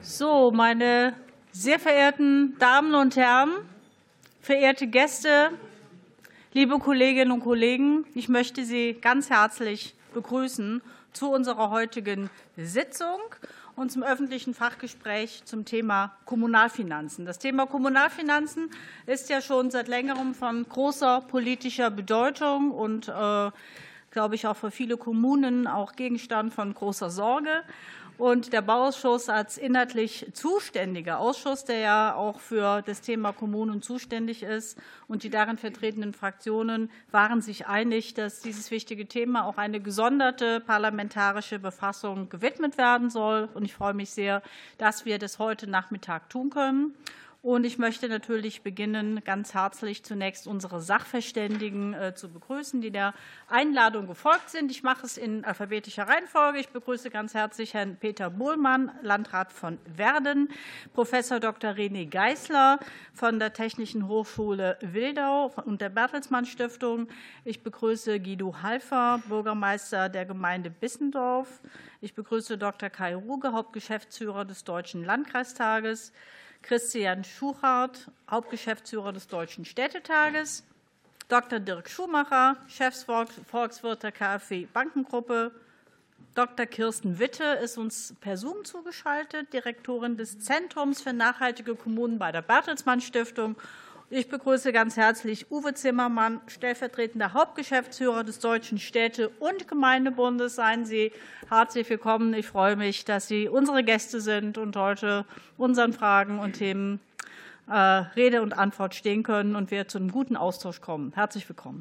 So, meine sehr verehrten Damen und Herren, verehrte Gäste, liebe Kolleginnen und Kollegen, ich möchte Sie ganz herzlich begrüßen zu unserer heutigen Sitzung und zum öffentlichen Fachgespräch zum Thema Kommunalfinanzen. Das Thema Kommunalfinanzen ist ja schon seit längerem von großer politischer Bedeutung und, glaube ich, auch für viele Kommunen auch Gegenstand von großer Sorge. Und der Bauausschuss als inhaltlich zuständiger Ausschuss, der ja auch für das Thema Kommunen zuständig ist, und die darin vertretenen Fraktionen waren sich einig, dass dieses wichtige Thema auch eine gesonderte parlamentarische Befassung gewidmet werden soll. Und ich freue mich sehr, dass wir das heute Nachmittag tun können. Und ich möchte natürlich beginnen, ganz herzlich zunächst unsere Sachverständigen zu begrüßen, die der Einladung gefolgt sind. Ich mache es in alphabetischer Reihenfolge. Ich begrüße ganz herzlich Herrn Peter Bohlmann, Landrat von Werden, Professor Dr. René Geisler von der Technischen Hochschule Wildau und der Bertelsmann Stiftung. Ich begrüße Guido Halfer, Bürgermeister der Gemeinde Bissendorf. Ich begrüße Dr. Kai Ruge, Hauptgeschäftsführer des Deutschen Landkreistages. Christian Schuchart, Hauptgeschäftsführer des Deutschen Städtetages, Dr. Dirk Schumacher, Chefsvolkswirt der KfW Bankengruppe, Dr. Kirsten Witte ist uns per Zoom zugeschaltet, Direktorin des Zentrums für nachhaltige Kommunen bei der Bertelsmann Stiftung. Ich begrüße ganz herzlich Uwe Zimmermann, stellvertretender Hauptgeschäftsführer des Deutschen Städte- und Gemeindebundes. Seien Sie herzlich willkommen. Ich freue mich, dass Sie unsere Gäste sind und heute unseren Fragen und Themen Rede und Antwort stehen können und wir zu einem guten Austausch kommen. Herzlich willkommen.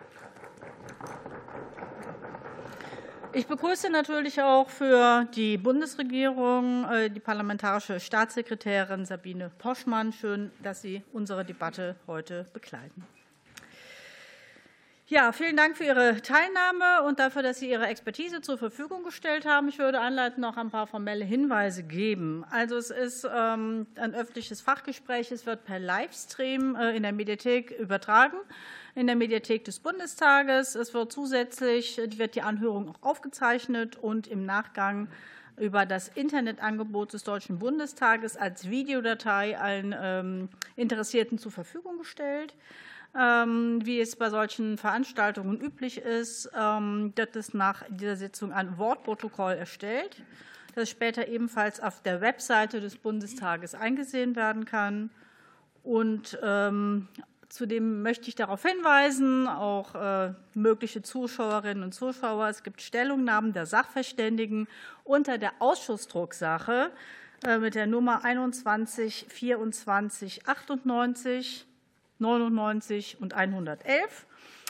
Ich begrüße natürlich auch für die Bundesregierung die parlamentarische Staatssekretärin Sabine Poschmann. Schön, dass Sie unsere Debatte heute begleiten. Ja, vielen Dank für Ihre Teilnahme und dafür, dass Sie Ihre Expertise zur Verfügung gestellt haben. Ich würde einleitend noch ein paar formelle Hinweise geben. Also es ist ein öffentliches Fachgespräch. Es wird per Livestream in der Mediathek übertragen, in der Mediathek des Bundestages. Es wird zusätzlich die Anhörung auch aufgezeichnet und im Nachgang über das Internetangebot des Deutschen Bundestages als Videodatei allen Interessierten zur Verfügung gestellt. Wie es bei solchen Veranstaltungen üblich ist, wird es nach dieser Sitzung ein Wortprotokoll erstellt, das später ebenfalls auf der Webseite des Bundestages eingesehen werden kann. Und zudem möchte ich darauf hinweisen, auch mögliche Zuschauerinnen und Zuschauer, es gibt Stellungnahmen der Sachverständigen unter der Ausschussdrucksache mit der Nummer 21 24 98 99 und 111.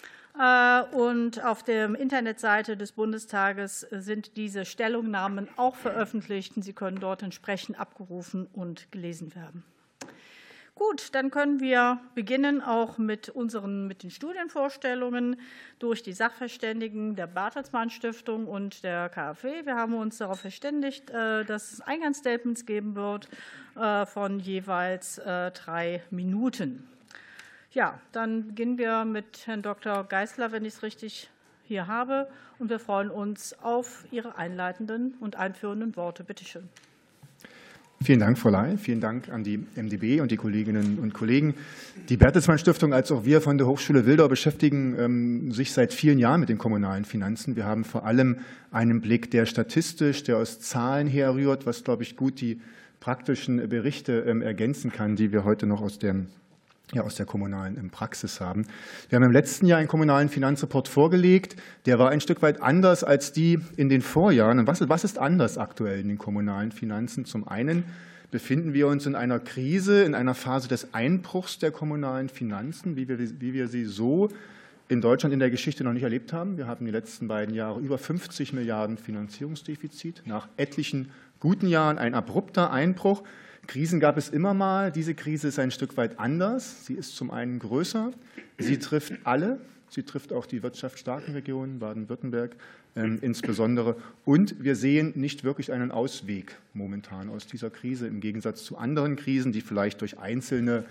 Und auf der Internetseite des Bundestages sind diese Stellungnahmen auch veröffentlicht. Sie können dort entsprechend abgerufen und gelesen werden. Gut, dann können wir beginnen auch mit den Studienvorstellungen durch die Sachverständigen der Bertelsmann Stiftung und der KfW. Wir haben uns darauf verständigt, dass es Eingangsstatements geben wird von jeweils 3 Minuten. Ja, dann beginnen wir mit Herrn Dr. Geisler, wenn ich es richtig hier habe. Und wir freuen uns auf Ihre einleitenden und einführenden Worte. Bitte schön. Vielen Dank, Frau Ley. Vielen Dank an die MdB und die Kolleginnen und Kollegen. Die Bertelsmann Stiftung als auch wir von der Hochschule Wildau beschäftigen sich seit vielen Jahren mit den kommunalen Finanzen. Wir haben vor allem einen Blick, der statistisch, der aus Zahlen herrührt, was, glaube ich, gut die praktischen Berichte ergänzen kann, die wir heute noch aus der kommunalen Praxis haben. Wir haben im letzten Jahr einen kommunalen Finanzreport vorgelegt. Der war ein Stück weit anders als die in den Vorjahren. Und was ist anders aktuell in den kommunalen Finanzen? Zum einen befinden wir uns in einer Krise, in einer Phase des Einbruchs der kommunalen Finanzen, wie wir sie so in Deutschland in der Geschichte noch nicht erlebt haben. Wir haben die letzten beiden Jahre über 50 Milliarden Finanzierungsdefizit. Nach etlichen guten Jahren ein abrupter Einbruch. Krisen gab es immer mal. Diese Krise ist ein Stück weit anders. Sie ist zum einen größer. Sie trifft alle. Sie trifft auch die wirtschaftsstarken Regionen, Baden-Württemberg insbesondere. Und wir sehen nicht wirklich einen Ausweg momentan aus dieser Krise, im Gegensatz zu anderen Krisen, die vielleicht durch einzelne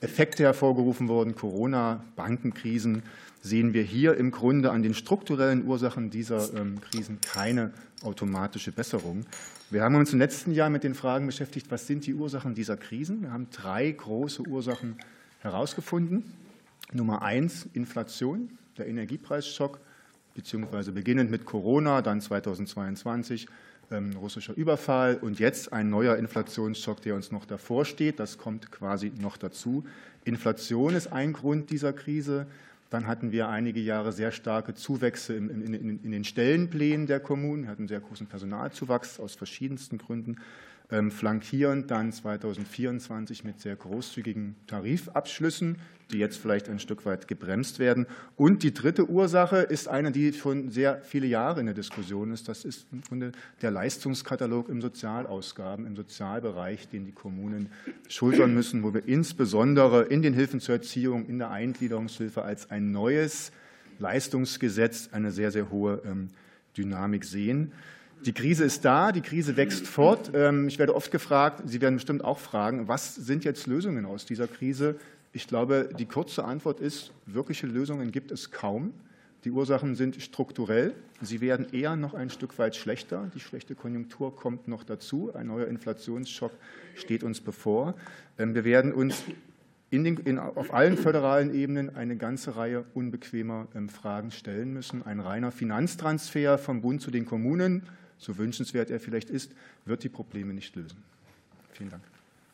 Effekte hervorgerufen wurden, Corona, Bankenkrisen, sehen wir hier im Grunde an den strukturellen Ursachen dieser Krisen keine automatische Besserung. Wir haben uns im letzten Jahr mit den Fragen beschäftigt, was sind die Ursachen dieser Krisen? Wir haben 3 große Ursachen herausgefunden. Nummer 1, Inflation, der Energiepreisschock, beziehungsweise beginnend mit Corona, dann 2022 russischer Überfall und jetzt ein neuer Inflationsschock, der uns noch davor steht. Das kommt quasi noch dazu. Inflation ist ein Grund dieser Krise. Dann hatten wir einige Jahre sehr starke Zuwächse in den Stellenplänen der Kommunen. Wir hatten einen sehr großen Personalzuwachs aus verschiedensten Gründen. Flankierend dann 2024 mit sehr großzügigen Tarifabschlüssen, die jetzt vielleicht ein Stück weit gebremst werden. Und die dritte Ursache ist eine, die schon sehr viele Jahre in der Diskussion ist. Das ist im Grunde der Leistungskatalog im Sozialausgaben, im Sozialbereich, den die Kommunen schultern müssen, wo wir insbesondere in den Hilfen zur Erziehung, in der Eingliederungshilfe als ein neues Leistungsgesetz eine sehr, sehr hohe Dynamik sehen. Die Krise ist da, die Krise wächst fort. Ich werde oft gefragt, Sie werden bestimmt auch fragen, was sind jetzt Lösungen aus dieser Krise? Ich glaube, die kurze Antwort ist, wirkliche Lösungen gibt es kaum. Die Ursachen sind strukturell. Sie werden eher noch ein Stück weit schlechter. Die schlechte Konjunktur kommt noch dazu. Ein neuer Inflationsschock steht uns bevor. Wir werden uns auf allen föderalen Ebenen eine ganze Reihe unbequemer Fragen stellen müssen. Ein reiner Finanztransfer vom Bund zu den Kommunen, so wünschenswert er vielleicht ist, wird die Probleme nicht lösen. Vielen Dank.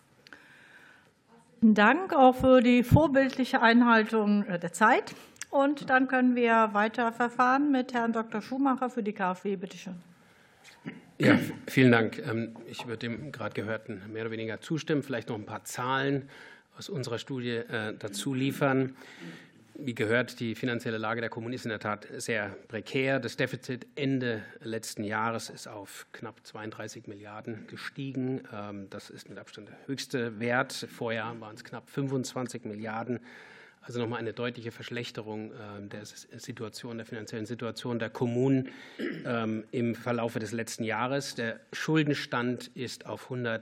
Vielen Dank auch für die vorbildliche Einhaltung der Zeit. Und dann können wir weiter verfahren mit Herrn Dr. Schumacher für die KfW. Bitte schön. Ja, vielen Dank. Ich würde dem gerade Gehörten mehr oder weniger zustimmen, vielleicht noch ein paar Zahlen aus unserer Studie dazu liefern. Wie gehört, die finanzielle Lage der Kommunen ist in der Tat sehr prekär. Das Defizit Ende letzten Jahres ist auf knapp 32 Milliarden gestiegen. Das ist mit Abstand der höchste Wert. Vorher waren es knapp 25 Milliarden. Also nochmal eine deutliche Verschlechterung der Situation, der finanziellen Situation der Kommunen im Verlaufe des letzten Jahres. Der Schuldenstand ist auf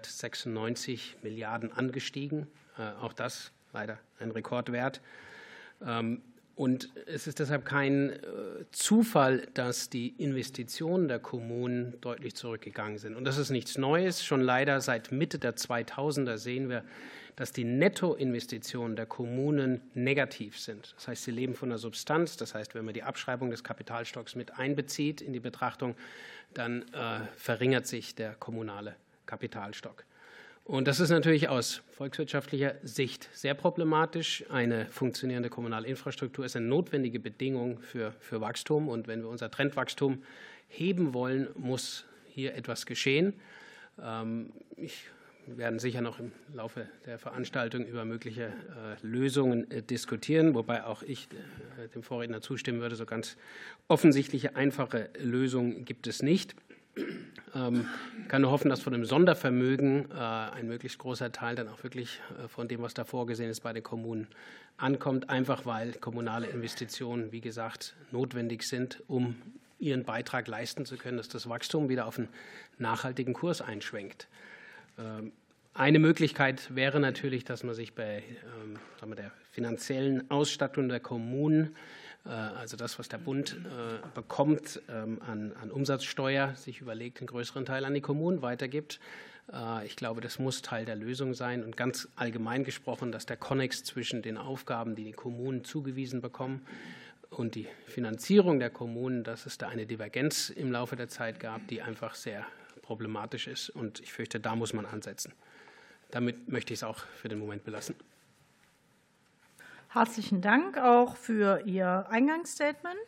196 Milliarden angestiegen. Auch das leider ein Rekordwert. Und es ist deshalb kein Zufall, dass die Investitionen der Kommunen deutlich zurückgegangen sind. Und das ist nichts Neues. Schon leider seit Mitte der 2000er sehen wir, dass die Nettoinvestitionen der Kommunen negativ sind. Das heißt, sie leben von der Substanz. Das heißt, wenn man die Abschreibung des Kapitalstocks mit einbezieht in die Betrachtung, dann verringert sich der kommunale Kapitalstock. Und das ist natürlich aus volkswirtschaftlicher Sicht sehr problematisch. Eine funktionierende kommunale Infrastruktur ist eine notwendige Bedingung für Wachstum. Und wenn wir unser Trendwachstum heben wollen, muss hier etwas geschehen. Wir werden sicher noch im Laufe der Veranstaltung über mögliche Lösungen diskutieren, wobei auch ich dem Vorredner zustimmen würde. So ganz offensichtliche, einfache Lösungen gibt es nicht. Ich kann nur hoffen, dass von dem Sondervermögen ein möglichst großer Teil dann auch wirklich von dem, was da vorgesehen ist, bei den Kommunen ankommt, einfach weil kommunale Investitionen, wie gesagt, notwendig sind, um ihren Beitrag leisten zu können, dass das Wachstum wieder auf einen nachhaltigen Kurs einschwenkt. Eine Möglichkeit wäre natürlich, dass man sich bei der finanziellen Ausstattung der Kommunen, also das, was der Bund bekommt an Umsatzsteuer, sich überlegt, einen größeren Teil an die Kommunen weitergibt. Ich glaube, das muss Teil der Lösung sein. Und ganz allgemein gesprochen, dass der Konnex zwischen den Aufgaben, die die Kommunen zugewiesen bekommen, und die Finanzierung der Kommunen, dass es da eine Divergenz im Laufe der Zeit gab, die einfach sehr problematisch ist. Und ich fürchte, da muss man ansetzen. Damit möchte ich es auch für den Moment belassen. Herzlichen Dank auch für Ihr Eingangsstatement.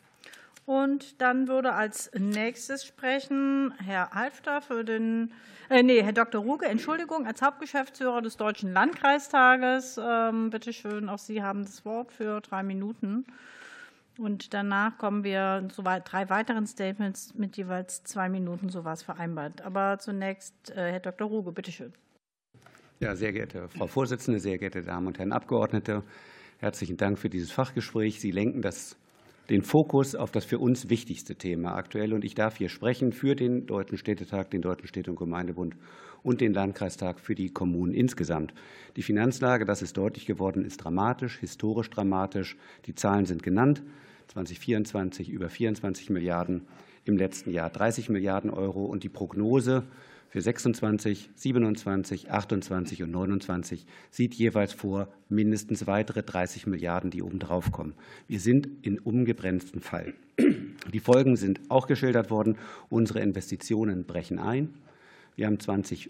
Und dann würde als nächstes sprechen Herr Halfter Herr Dr. Ruge, Entschuldigung, als Hauptgeschäftsführer des Deutschen Landkreistages. Bitte schön, auch Sie haben das Wort für 3 Minuten. Und danach kommen wir zu 3 weiteren Statements mit jeweils 2 Minuten, so war es vereinbart. Aber zunächst Herr Dr. Ruge, bitte schön. Ja, sehr geehrte Frau Vorsitzende, sehr geehrte Damen und Herren Abgeordnete, herzlichen Dank für dieses Fachgespräch. Sie lenken das den Fokus auf das für uns wichtigste Thema aktuell. Und ich darf hier sprechen für den Deutschen Städtetag, den Deutschen Städte- und Gemeindebund und den Landkreistag für die Kommunen insgesamt. Die Finanzlage, das ist deutlich geworden, ist dramatisch, historisch dramatisch. Die Zahlen sind genannt. 2024 über 24 Milliarden, im letzten Jahr 30 Milliarden Euro. Und die Prognose für 26, 27, 28 und 29 sieht jeweils vor mindestens weitere 30 Milliarden, die obendrauf kommen. Wir sind in umgebremsten Fall. Die Folgen sind auch geschildert worden. Unsere Investitionen brechen ein. Wir haben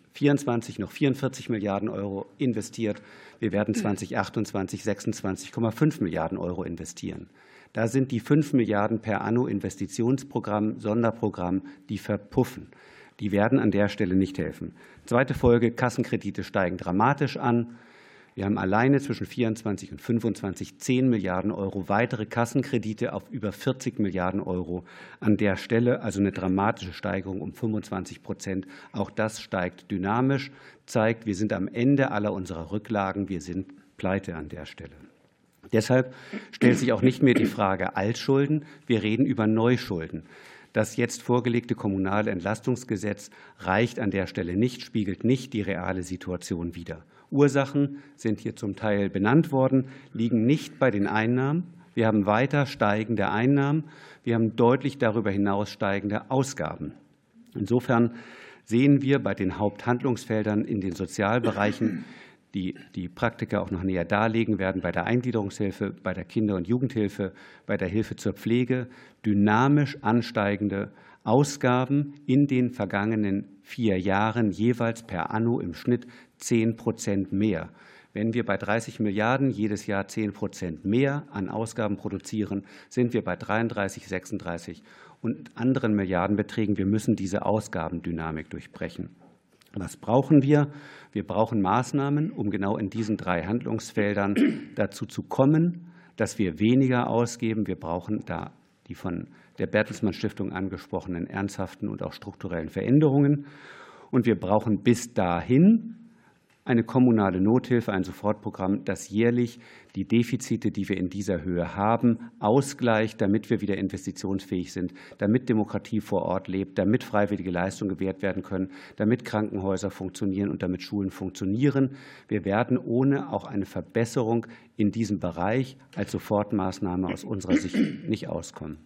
2024 noch 44 Milliarden Euro investiert. Wir werden 2028 26,5 Milliarden Euro investieren. Da sind die 5 Milliarden per anno Investitionsprogramm, Sonderprogramm, die verpuffen. Die werden an der Stelle nicht helfen. Zweite Folge, Kassenkredite steigen dramatisch an. Wir haben alleine zwischen 24 und 25 10 Milliarden Euro weitere Kassenkredite auf über 40 Milliarden Euro. An der Stelle also eine dramatische Steigerung um 25%. Auch das steigt dynamisch, zeigt, wir sind am Ende aller unserer Rücklagen. Wir sind pleite an der Stelle. Deshalb stellt sich auch nicht mehr die Frage Altschulden. Wir reden über Neuschulden. Das jetzt vorgelegte kommunale Entlastungsgesetz reicht an der Stelle nicht, spiegelt nicht die reale Situation wider. Ursachen sind hier zum Teil benannt worden, liegen nicht bei den Einnahmen. Wir haben weiter steigende Einnahmen. Wir haben deutlich darüber hinaus steigende Ausgaben. Insofern sehen wir bei den Haupthandlungsfeldern in den Sozialbereichen, die Praktiker auch noch näher darlegen werden, bei der Eingliederungshilfe, bei der Kinder- und Jugendhilfe, bei der Hilfe zur Pflege, dynamisch ansteigende Ausgaben in den vergangenen 4 Jahren, jeweils per anno im Schnitt 10% mehr. Wenn wir bei 30 Milliarden jedes Jahr 10% mehr an Ausgaben produzieren, sind wir bei 33, 36 und anderen Milliardenbeträgen. Wir müssen diese Ausgabendynamik durchbrechen. Was brauchen wir? Wir brauchen Maßnahmen, um genau in diesen 3 Handlungsfeldern dazu zu kommen, dass wir weniger ausgeben. Wir brauchen da die von der Bertelsmann Stiftung angesprochenen ernsthaften und auch strukturellen Veränderungen. Und wir brauchen bis dahin eine kommunale Nothilfe, ein Sofortprogramm, das jährlich die Defizite, die wir in dieser Höhe haben, ausgleicht, damit wir wieder investitionsfähig sind, damit Demokratie vor Ort lebt, damit freiwillige Leistungen gewährt werden können, damit Krankenhäuser funktionieren und damit Schulen funktionieren. Wir werden ohne auch eine Verbesserung in diesem Bereich als Sofortmaßnahme aus unserer Sicht nicht auskommen.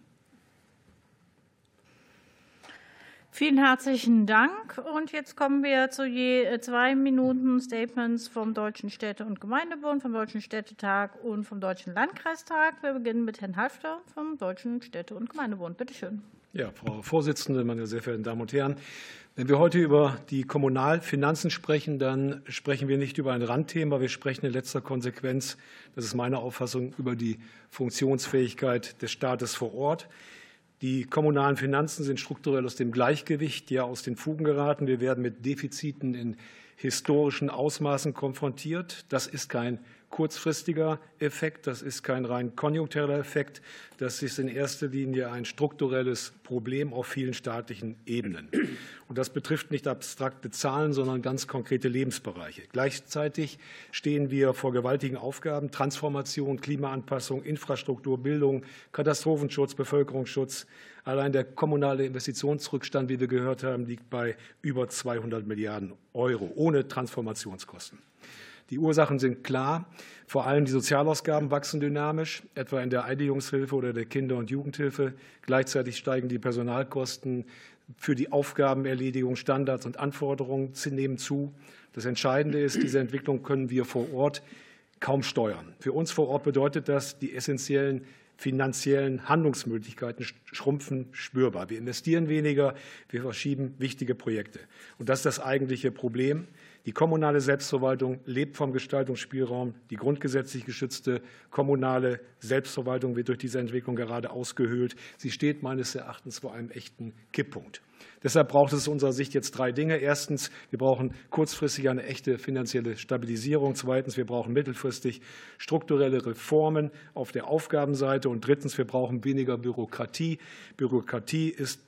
Vielen herzlichen Dank. Und jetzt kommen wir zu je 2 Minuten Statements vom Deutschen Städte- und Gemeindebund, vom Deutschen Städtetag und vom Deutschen Landkreistag. Wir beginnen mit Herrn Halfter vom Deutschen Städte- und Gemeindebund. Bitte schön. Ja, Frau Vorsitzende, meine sehr verehrten Damen und Herren. Wenn wir heute über die Kommunalfinanzen sprechen, dann sprechen wir nicht über ein Randthema. Wir sprechen in letzter Konsequenz, das ist meine Auffassung, über die Funktionsfähigkeit des Staates vor Ort. Die kommunalen Finanzen sind strukturell aus dem Gleichgewicht, ja aus den Fugen geraten. Wir werden mit Defiziten in historischen Ausmaßen konfrontiert. Das ist kein kurzfristiger Effekt, das ist kein rein konjunktureller Effekt, das ist in erster Linie ein strukturelles Problem auf vielen staatlichen Ebenen. Und das betrifft nicht abstrakte Zahlen, sondern ganz konkrete Lebensbereiche. Gleichzeitig stehen wir vor gewaltigen Aufgaben: Transformation, Klimaanpassung, Infrastruktur, Bildung, Katastrophenschutz, Bevölkerungsschutz. Allein der kommunale Investitionsrückstand, wie wir gehört haben, liegt bei über 200 Milliarden Euro ohne Transformationskosten. Die Ursachen sind klar. Vor allem die Sozialausgaben wachsen dynamisch, etwa in der Eingliederungshilfe oder der Kinder- und Jugendhilfe. Gleichzeitig steigen die Personalkosten für die Aufgabenerledigung, Standards und Anforderungen nehmen zu. Das Entscheidende ist, diese Entwicklung können wir vor Ort kaum steuern. Für uns vor Ort bedeutet das, die essentiellen finanziellen Handlungsmöglichkeiten schrumpfen spürbar. Wir investieren weniger, wir verschieben wichtige Projekte. Und das ist das eigentliche Problem. Die kommunale Selbstverwaltung lebt vom Gestaltungsspielraum. Die grundgesetzlich geschützte kommunale Selbstverwaltung wird durch diese Entwicklung gerade ausgehöhlt. Sie steht meines Erachtens vor einem echten Kipppunkt. Deshalb braucht es aus unserer Sicht jetzt 3 Dinge. Erstens, wir brauchen kurzfristig eine echte finanzielle Stabilisierung. Zweitens, wir brauchen mittelfristig strukturelle Reformen auf der Aufgabenseite. Und drittens, wir brauchen weniger Bürokratie. Bürokratie ist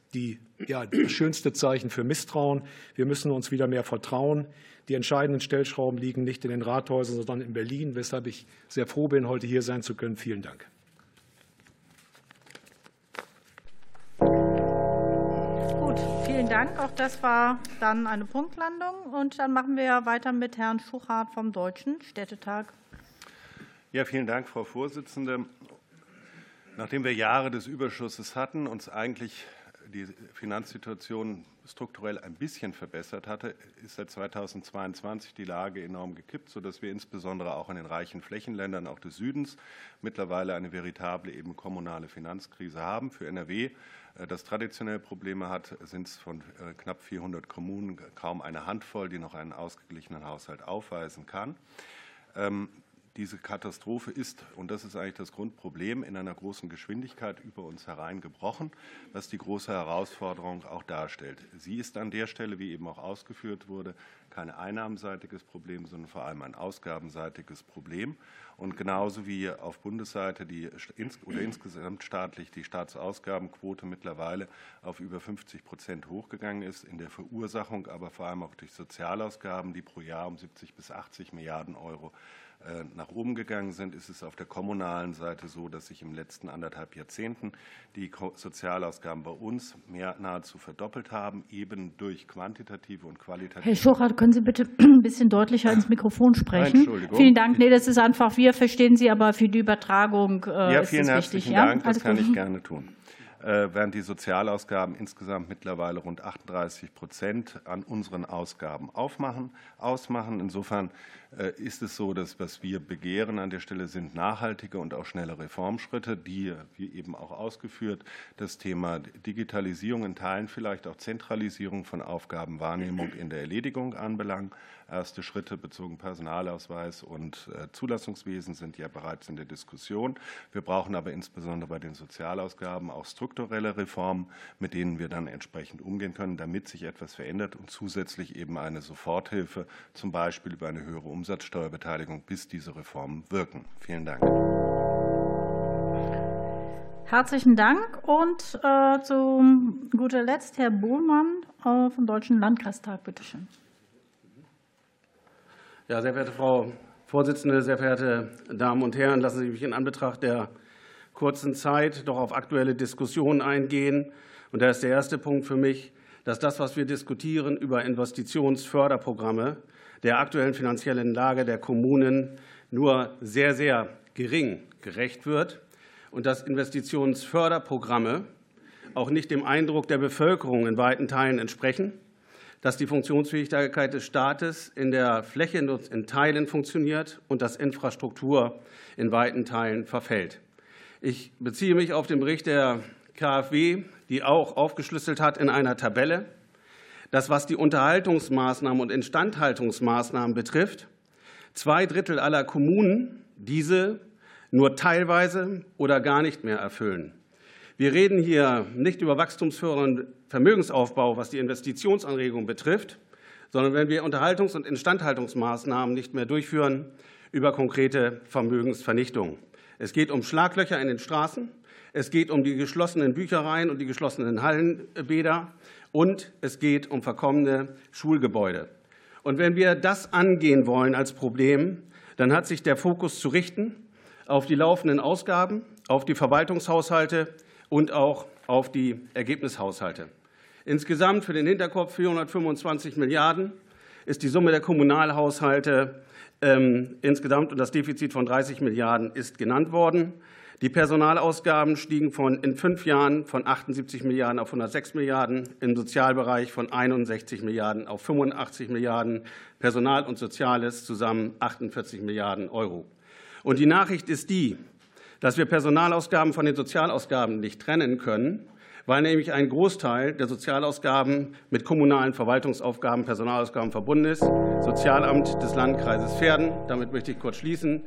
das schönste Zeichen für Misstrauen. Wir müssen uns wieder mehr vertrauen. Die entscheidenden Stellschrauben liegen nicht in den Rathäusern, sondern in Berlin, weshalb ich sehr froh bin, heute hier sein zu können. Vielen Dank. Dank. Auch das war dann eine Punktlandung. Und dann machen wir weiter mit Herrn Schuchart vom Deutschen Städtetag. Ja, vielen Dank, Frau Vorsitzende. Nachdem wir Jahre des Überschusses hatten, uns eigentlich die Finanzsituation strukturell ein bisschen verbessert hatte, ist seit 2022 die Lage enorm gekippt, sodass wir insbesondere auch in den reichen Flächenländern auch des Südens mittlerweile eine veritable eben kommunale Finanzkrise haben. Für NRW, das traditionell Probleme hat, sind es von knapp 400 Kommunen kaum eine Handvoll, die noch einen ausgeglichenen Haushalt aufweisen kann. Diese Katastrophe ist, und das ist eigentlich das Grundproblem, in einer großen Geschwindigkeit über uns hereingebrochen, was die große Herausforderung auch darstellt. Sie ist an der Stelle, wie eben auch ausgeführt wurde, kein einnahmenseitiges Problem, sondern vor allem ein ausgabenseitiges Problem. Und genauso wie auf Bundesseite insgesamt staatlich die Staatsausgabenquote mittlerweile auf über 50% hochgegangen ist, in der Verursachung aber vor allem auch durch Sozialausgaben, die pro Jahr um 70 bis 80 Milliarden Euro nach oben gegangen sind, ist es auf der kommunalen Seite so, dass sich im letzten 1,5 Jahrzehnten die Sozialausgaben bei uns nahezu verdoppelt haben, eben durch quantitative und qualitative. Herr Schuchart, können Sie bitte ein bisschen deutlicher ins Mikrofon sprechen? Entschuldigung. Vielen Dank. Nee, das ist einfach, wir verstehen Sie, aber für die Übertragung ja, vielen ist es herzlichen wichtig. Dank, Ja? das kann ich gerne tun. Während die Sozialausgaben insgesamt mittlerweile rund 38% an unseren Ausgaben ausmachen. Insofern ist es so, dass was wir begehren an der Stelle sind nachhaltige und auch schnelle Reformschritte, die, wie eben auch ausgeführt, das Thema Digitalisierung in Teilen, vielleicht auch Zentralisierung von Aufgabenwahrnehmung in der Erledigung anbelangen. Erste Schritte bezogen Personalausweis und Zulassungswesen sind ja bereits in der Diskussion. Wir brauchen aber insbesondere bei den Sozialausgaben auch strukturelle Reformen, mit denen wir dann entsprechend umgehen können, damit sich etwas verändert und zusätzlich eben eine Soforthilfe, zum Beispiel über eine höhere Umsatzsteuerbeteiligung, bis diese Reformen wirken. Vielen Dank. Herzlichen Dank. Und zu guter Letzt Herr Bohlmann vom Deutschen Landkreistag, bitte schön. Ja, sehr verehrte Frau Vorsitzende, sehr verehrte Damen und Herren, lassen Sie mich in Anbetracht der kurzen Zeit doch auf aktuelle Diskussionen eingehen. Und da ist der erste Punkt für mich, dass das, was wir diskutieren über Investitionsförderprogramme, der aktuellen finanziellen Lage der Kommunen nur sehr, sehr gering gerecht wird und dass Investitionsförderprogramme auch nicht dem Eindruck der Bevölkerung in weiten Teilen entsprechen, dass die Funktionsfähigkeit des Staates in der Fläche in Teilen funktioniert und dass Infrastruktur in weiten Teilen verfällt. Ich beziehe mich auf den Bericht der KfW, die auch aufgeschlüsselt hat in einer Tabelle, dass was die Unterhaltungsmaßnahmen und Instandhaltungsmaßnahmen betrifft, 2/3 aller Kommunen diese nur teilweise oder gar nicht mehr erfüllen. Wir reden hier nicht über wachstumsfördernden Vermögensaufbau, was die Investitionsanregung betrifft, sondern wenn wir Unterhaltungs- und Instandhaltungsmaßnahmen nicht mehr durchführen, über konkrete Vermögensvernichtung. Es geht um Schlaglöcher in den Straßen, es geht um die geschlossenen Büchereien und die geschlossenen Hallenbäder und es geht um verkommene Schulgebäude. Und wenn wir das angehen wollen als Problem, dann hat sich der Fokus zu richten auf die laufenden Ausgaben, auf die Verwaltungshaushalte und auch auf die Ergebnishaushalte. Insgesamt für den Hinterkopf 425 Milliarden ist die Summe der Kommunalhaushalte insgesamt und das Defizit von 30 Milliarden ist genannt worden. Die Personalausgaben stiegen in 5 Jahren von 78 Milliarden auf 106 Milliarden, im Sozialbereich von 61 Milliarden auf 85 Milliarden, Personal und Soziales zusammen 48 Milliarden Euro. Und die Nachricht ist die, dass wir Personalausgaben von den Sozialausgaben nicht trennen können, weil nämlich ein Großteil der Sozialausgaben mit kommunalen Verwaltungsaufgaben, Personalausgaben verbunden ist. Sozialamt des Landkreises Verden, damit möchte ich kurz schließen,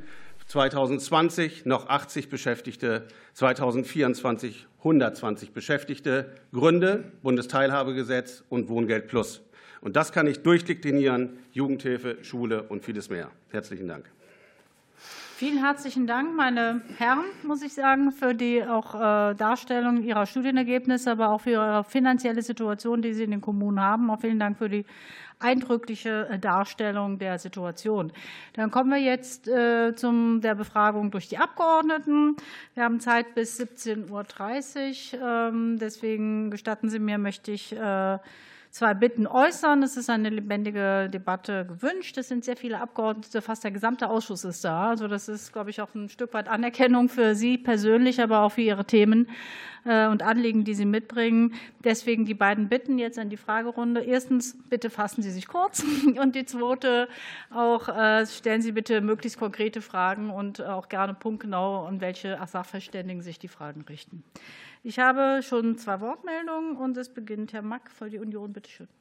2020 noch 80 Beschäftigte, 2024 120 Beschäftigte. Gründe, Bundesteilhabegesetz und Wohngeld Plus. Und das kann ich durchdeklinieren, Jugendhilfe, Schule und vieles mehr. Herzlichen Dank. Vielen herzlichen Dank, meine Herren, muss ich sagen, für die auch Darstellung Ihrer Studienergebnisse, aber auch für Ihre finanzielle Situation, die Sie in den Kommunen haben. Auch vielen Dank für die eindrückliche Darstellung der Situation. Dann kommen wir jetzt zu der Befragung durch die Abgeordneten. Wir haben Zeit bis 17:30 Uhr. Deswegen gestatten Sie mir, möchte ich 2 Bitten äußern. Es ist eine lebendige Debatte gewünscht. Es sind sehr viele Abgeordnete, fast der gesamte Ausschuss ist da. Also das ist, glaube ich, auch ein Stück weit Anerkennung für Sie persönlich, aber auch für Ihre Themen und Anliegen, die Sie mitbringen. Deswegen die beiden Bitten jetzt an die Fragerunde. Erstens, bitte fassen Sie sich kurz. Und die zweite auch, stellen Sie bitte möglichst konkrete Fragen und auch gerne punktgenau, an welche Sachverständigen sich die Fragen richten. Ich habe schon 2 Wortmeldungen und es beginnt Herr Mack für die Union. Bitte schön.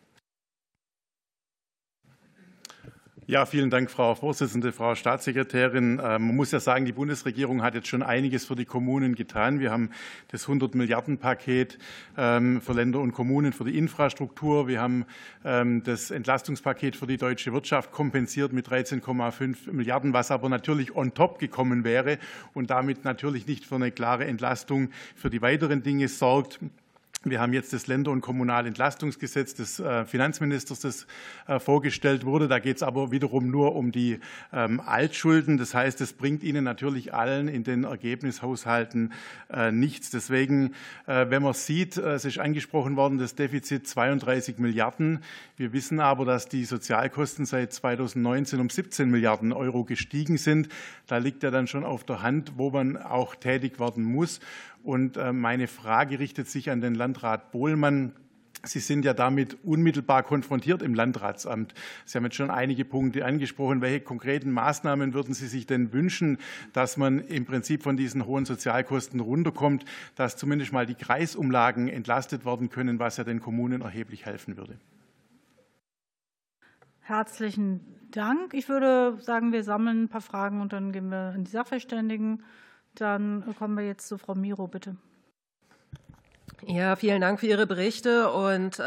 Ja, vielen Dank, Frau Vorsitzende, Frau Staatssekretärin. Man muss ja sagen, die Bundesregierung hat jetzt schon einiges für die Kommunen getan. Wir haben das 100-Milliarden-Paket für Länder und Kommunen für die Infrastruktur. Wir haben das Entlastungspaket für die deutsche Wirtschaft kompensiert mit 13,5 Milliarden, was aber natürlich on top gekommen wäre und damit natürlich nicht für eine klare Entlastung für die weiteren Dinge sorgt. Wir haben jetzt das Länder- und Kommunalentlastungsgesetz des Finanzministers, das vorgestellt wurde. Da geht es aber wiederum nur um die Altschulden. Das heißt, es bringt Ihnen natürlich allen in den Ergebnishaushalten nichts. Deswegen, wenn man sieht, es ist angesprochen worden, das Defizit 32 Milliarden. Wir wissen aber, dass die Sozialkosten seit 2019 um 17 Milliarden Euro gestiegen sind. Da liegt ja dann schon auf der Hand, wo man auch tätig werden muss. Und meine Frage richtet sich an den Landrat Bohlmann. Sie sind ja damit unmittelbar konfrontiert im Landratsamt. Sie haben jetzt schon einige Punkte angesprochen. Welche konkreten Maßnahmen würden Sie sich denn wünschen, dass man im Prinzip von diesen hohen Sozialkosten runterkommt, dass zumindest mal die Kreisumlagen entlastet werden können, was ja den Kommunen erheblich helfen würde? Herzlichen Dank. Ich würde sagen, wir sammeln ein paar Fragen und dann gehen wir in die Sachverständigen. Dann kommen wir jetzt zu Frau Miro, bitte. Ja, vielen Dank für Ihre Berichte. Und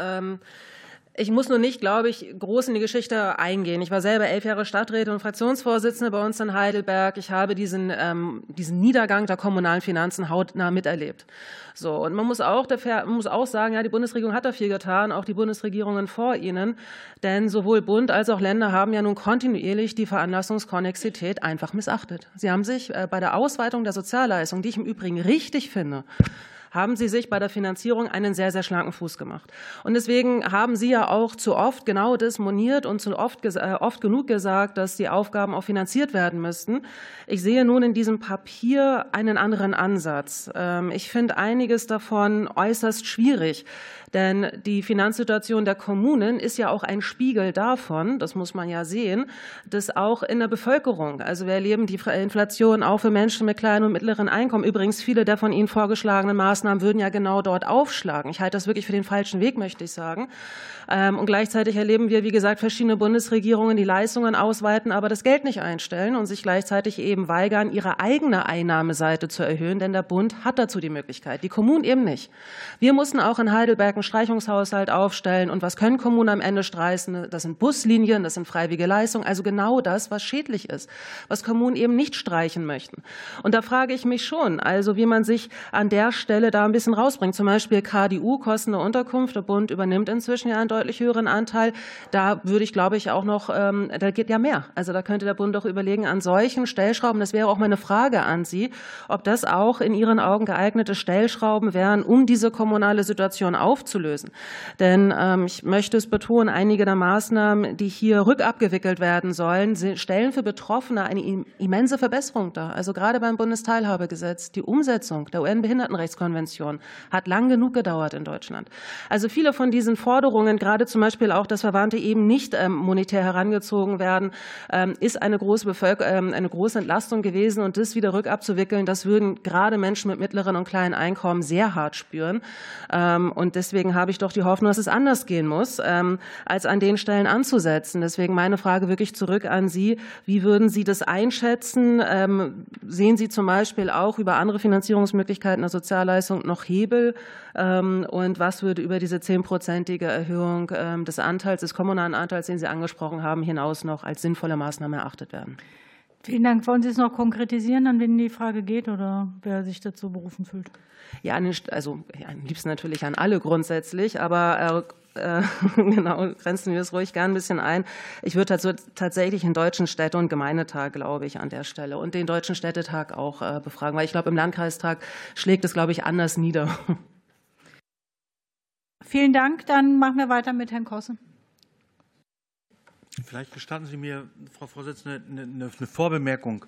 ich muss nur nicht, glaube ich, groß in die Geschichte eingehen. Ich war selber 11 Jahre Stadträtin und Fraktionsvorsitzende bei uns in Heidelberg. Ich habe diesen Niedergang der kommunalen Finanzen hautnah miterlebt. So, und man muss auch sagen, ja, die Bundesregierung hat da viel getan, auch die Bundesregierungen vor Ihnen. Denn sowohl Bund als auch Länder haben ja nun kontinuierlich die Veranlassungskonnexität einfach missachtet. Sie haben sich bei der Ausweitung der Sozialleistung, die ich im Übrigen richtig finde, haben Sie sich bei der Finanzierung einen sehr, sehr schlanken Fuß gemacht. Und deswegen haben Sie ja auch zu oft genau das moniert und zu oft genug gesagt, dass die Aufgaben auch finanziert werden müssten. Ich sehe nun in diesem Papier einen anderen Ansatz. Ich finde einiges davon äußerst schwierig. Denn die Finanzsituation der Kommunen ist ja auch ein Spiegel davon, das muss man ja sehen, dass auch in der Bevölkerung, also wir erleben die Inflation auch für Menschen mit kleinen und mittleren Einkommen. Übrigens, viele der von Ihnen vorgeschlagenen Maßnahmen würden ja genau dort aufschlagen. Ich halte das wirklich für den falschen Weg, möchte ich sagen. Und gleichzeitig erleben wir, wie gesagt, verschiedene Bundesregierungen, die Leistungen ausweiten, aber das Geld nicht einstellen und sich gleichzeitig eben weigern, ihre eigene Einnahmeseite zu erhöhen, denn der Bund hat dazu die Möglichkeit, die Kommunen eben nicht. Wir mussten auch in Heidelberg einen Streichungshaushalt aufstellen. Und was können Kommunen am Ende streichen? Das sind Buslinien, das sind freiwillige Leistungen, also genau das, was schädlich ist, was Kommunen eben nicht streichen möchten. Und da frage ich mich schon, also wie man sich an der Stelle da ein bisschen rausbringt. Zum Beispiel KDU, Kosten der Unterkunft. Der Bund übernimmt inzwischen ja einen deutlich höheren Anteil. Da würde ich, glaube ich, auch noch, da geht ja mehr. Also da könnte der Bund doch überlegen, an solchen Stellschrauben, das wäre auch meine Frage an Sie, ob das auch in Ihren Augen geeignete Stellschrauben wären, um diese kommunale Situation aufzulösen. Denn ich möchte es betonen, einige der Maßnahmen, die hier rückabgewickelt werden sollen, stellen für Betroffene eine immense Verbesserung dar. Also gerade beim Bundesteilhabegesetz, die Umsetzung der UN-Behindertenrechtskonvention hat lang genug gedauert in Deutschland. Also viele von diesen Forderungen, gerade zum Beispiel auch, dass Verwandte eben nicht monetär herangezogen werden, ist eine große Entlastung gewesen. Und das wieder rückabzuwickeln, das würden gerade Menschen mit mittleren und kleinen Einkommen sehr hart spüren. Und deswegen habe ich doch die Hoffnung, dass es anders gehen muss, als an den Stellen anzusetzen. Deswegen meine Frage wirklich zurück an Sie. Wie würden Sie das einschätzen? Sehen Sie zum Beispiel auch über andere Finanzierungsmöglichkeiten der Sozialleistung noch Hebel? Und was würde über diese 10-prozentige Erhöhung des Anteils, des kommunalen Anteils, den Sie angesprochen haben, hinaus noch als sinnvolle Maßnahme erachtet werden? Vielen Dank. Wollen Sie es noch konkretisieren, an wen die Frage geht oder wer sich dazu berufen fühlt? Ja, am liebsten natürlich an alle grundsätzlich, aber genau, grenzen wir es ruhig gern ein bisschen ein. Ich würde tatsächlich den Deutschen Städte- und Gemeindetag, glaube ich, an der Stelle und den Deutschen Städtetag auch befragen, weil ich glaube, im Landkreistag schlägt es, glaube ich, anders nieder. Vielen Dank. Dann machen wir weiter mit Herrn Kosse. Vielleicht gestatten Sie mir, Frau Vorsitzende, eine Vorbemerkung.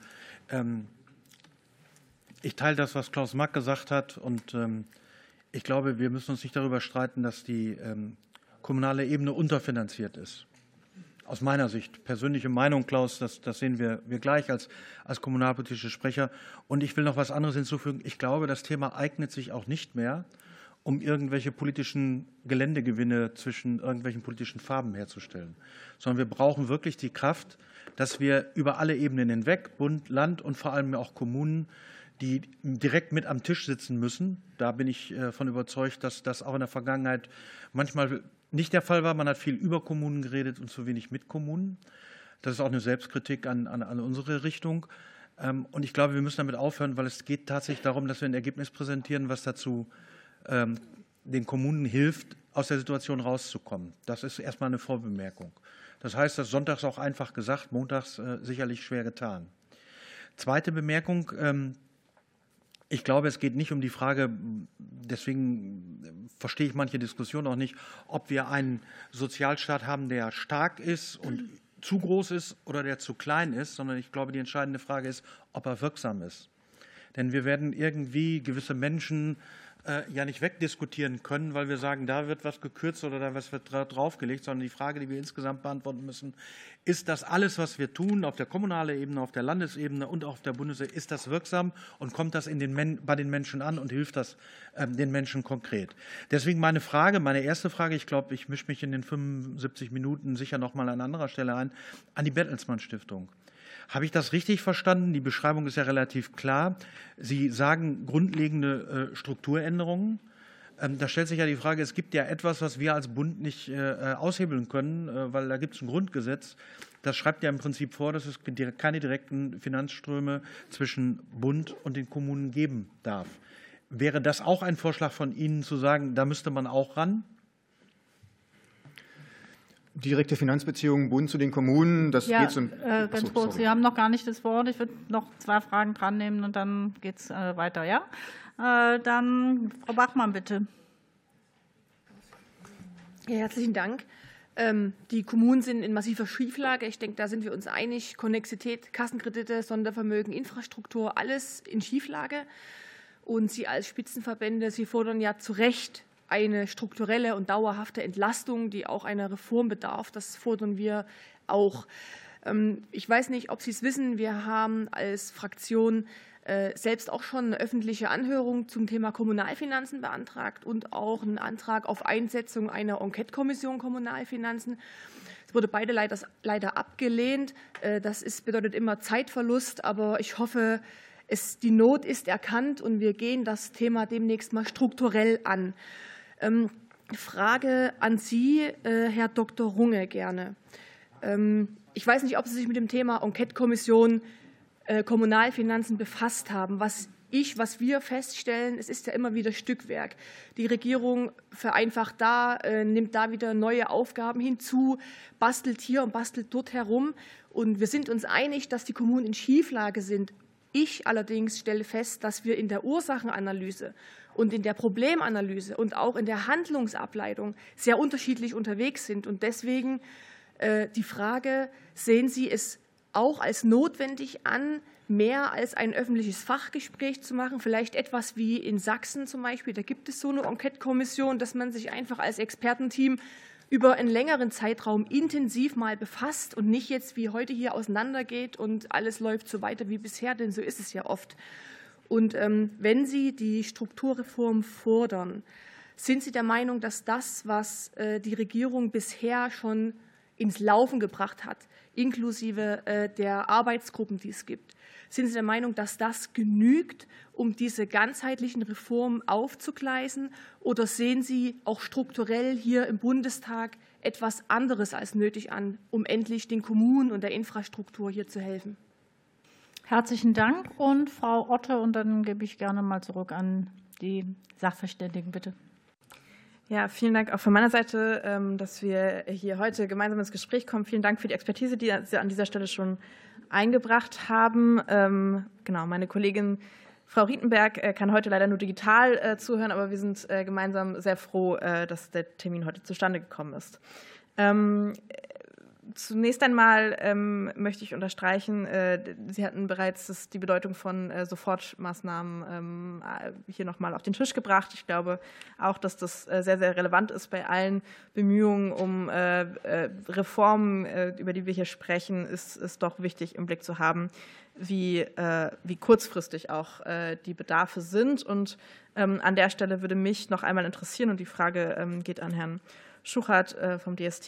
Ich teile das, was Klaus Mack gesagt hat, und ich glaube, wir müssen uns nicht darüber streiten, dass die kommunale Ebene unterfinanziert ist. Aus meiner Sicht, persönliche Meinung, Klaus, das sehen wir gleich als kommunalpolitische Sprecher. Und ich will noch was anderes hinzufügen. Ich glaube, das Thema eignet sich auch nicht mehr, um irgendwelche politischen Geländegewinne zwischen irgendwelchen politischen Farben herzustellen, sondern wir brauchen wirklich die Kraft, dass wir über alle Ebenen hinweg, Bund, Land und vor allem auch Kommunen, die direkt mit am Tisch sitzen müssen. Da bin ich von überzeugt, dass das auch in der Vergangenheit manchmal nicht der Fall war. Man hat viel über Kommunen geredet und zu wenig mit Kommunen. Das ist auch eine Selbstkritik an unsere Richtung. Und ich glaube, wir müssen damit aufhören, weil es geht tatsächlich darum, dass wir ein Ergebnis präsentieren, was dazu den Kommunen hilft, aus der Situation rauszukommen. Das ist erstmal eine Vorbemerkung. Das heißt, das ist sonntags auch einfach gesagt, montags sicherlich schwer getan. Zweite Bemerkung. Ich glaube, es geht nicht um die Frage, deswegen verstehe ich manche Diskussion auch nicht, ob wir einen Sozialstaat haben, der stark ist und zu groß ist oder der zu klein ist, sondern ich glaube, die entscheidende Frage ist, ob er wirksam ist. Denn wir werden irgendwie gewisse Menschen ja nicht wegdiskutieren können, weil wir sagen, da wird was gekürzt oder da wird draufgelegt, sondern die Frage, die wir insgesamt beantworten müssen, ist das alles, was wir tun, auf der kommunalen Ebene, auf der Landesebene und auf der Bundesebene, ist das wirksam und kommt das bei den Menschen an und hilft das den Menschen konkret? Deswegen meine erste Frage, ich glaube, ich mische mich in den 75 Minuten sicher noch mal an anderer Stelle ein, an die Bertelsmann Stiftung. Habe ich das richtig verstanden? Die Beschreibung ist ja relativ klar. Sie sagen grundlegende Strukturänderungen. Da stellt sich ja die Frage, es gibt ja etwas, was wir als Bund nicht aushebeln können, weil da gibt es ein Grundgesetz. Das schreibt ja im Prinzip vor, dass es keine direkten Finanzströme zwischen Bund und den Kommunen geben darf. Wäre das auch ein Vorschlag von Ihnen, zu sagen, da müsste man auch ran? Direkte Finanzbeziehungen Bund zu den Kommunen, das geht so. Ganz kurz, Sie haben noch gar nicht das Wort. Ich würde noch 2 Fragen dran nehmen und dann geht es weiter. Ja? Dann Frau Bachmann, bitte. Ja, herzlichen Dank. Die Kommunen sind in massiver Schieflage. Ich denke, da sind wir uns einig. Konnexität, Kassenkredite, Sondervermögen, Infrastruktur, alles in Schieflage. Und Sie als Spitzenverbände, Sie fordern ja zu Recht eine strukturelle und dauerhafte Entlastung, die auch einer Reform bedarf. Das fordern wir auch. Ich weiß nicht, ob Sie es wissen, wir haben als Fraktion selbst auch schon eine öffentliche Anhörung zum Thema Kommunalfinanzen beantragt und auch einen Antrag auf Einsetzung einer Enquete-Kommission Kommunalfinanzen. Es wurde beide leider abgelehnt. Das bedeutet immer Zeitverlust, aber ich hoffe, die Not ist erkannt und wir gehen das Thema demnächst mal strukturell an. Frage an Sie, Herr Dr. Runge, gerne. Ich weiß nicht, ob Sie sich mit dem Thema Enquete-Kommission Kommunalfinanzen befasst haben. Was wir feststellen, es ist ja immer wieder Stückwerk. Die Regierung vereinfacht nimmt da wieder neue Aufgaben hinzu, bastelt hier und bastelt dort herum. Und wir sind uns einig, dass die Kommunen in Schieflage sind. Ich allerdings stelle fest, dass wir in der Ursachenanalyse und in der Problemanalyse und auch in der Handlungsableitung sehr unterschiedlich unterwegs sind. Und deswegen die Frage, sehen Sie es auch als notwendig an, mehr als ein öffentliches Fachgespräch zu machen, vielleicht etwas wie in Sachsen zum Beispiel, da gibt es so eine Enquete-Kommission, dass man sich einfach als Expertenteam über einen längeren Zeitraum intensiv mal befasst und nicht jetzt wie heute hier auseinandergeht und alles läuft so weiter wie bisher, denn so ist es ja oft. Und wenn Sie die Strukturreform fordern, sind Sie der Meinung, dass das, was die Regierung bisher schon ins Laufen gebracht hat, inklusive der Arbeitsgruppen, die es gibt, sind Sie der Meinung, dass das genügt, um diese ganzheitlichen Reformen aufzugleisen? Oder sehen Sie auch strukturell hier im Bundestag etwas anderes als nötig an, um endlich den Kommunen und der Infrastruktur hier zu helfen? Herzlichen Dank. Und Frau Otte, und dann gebe ich gerne mal zurück an die Sachverständigen, bitte. Ja, vielen Dank auch von meiner Seite, dass wir hier heute gemeinsam ins Gespräch kommen. Vielen Dank für die Expertise, die Sie an dieser Stelle schon eingebracht haben. Genau, meine Kollegin Frau Rietenberg kann heute leider nur digital zuhören, aber wir sind gemeinsam sehr froh, dass der Termin heute zustande gekommen ist. Zunächst einmal möchte ich unterstreichen, Sie hatten bereits die Bedeutung von Sofortmaßnahmen hier noch mal auf den Tisch gebracht. Ich glaube auch, dass das sehr, sehr relevant ist bei allen Bemühungen um Reformen, über die wir hier sprechen, ist es doch wichtig, im Blick zu haben, wie kurzfristig auch die Bedarfe sind. Und an der Stelle würde mich noch einmal interessieren, und die Frage geht an Herrn Schuchart vom DST,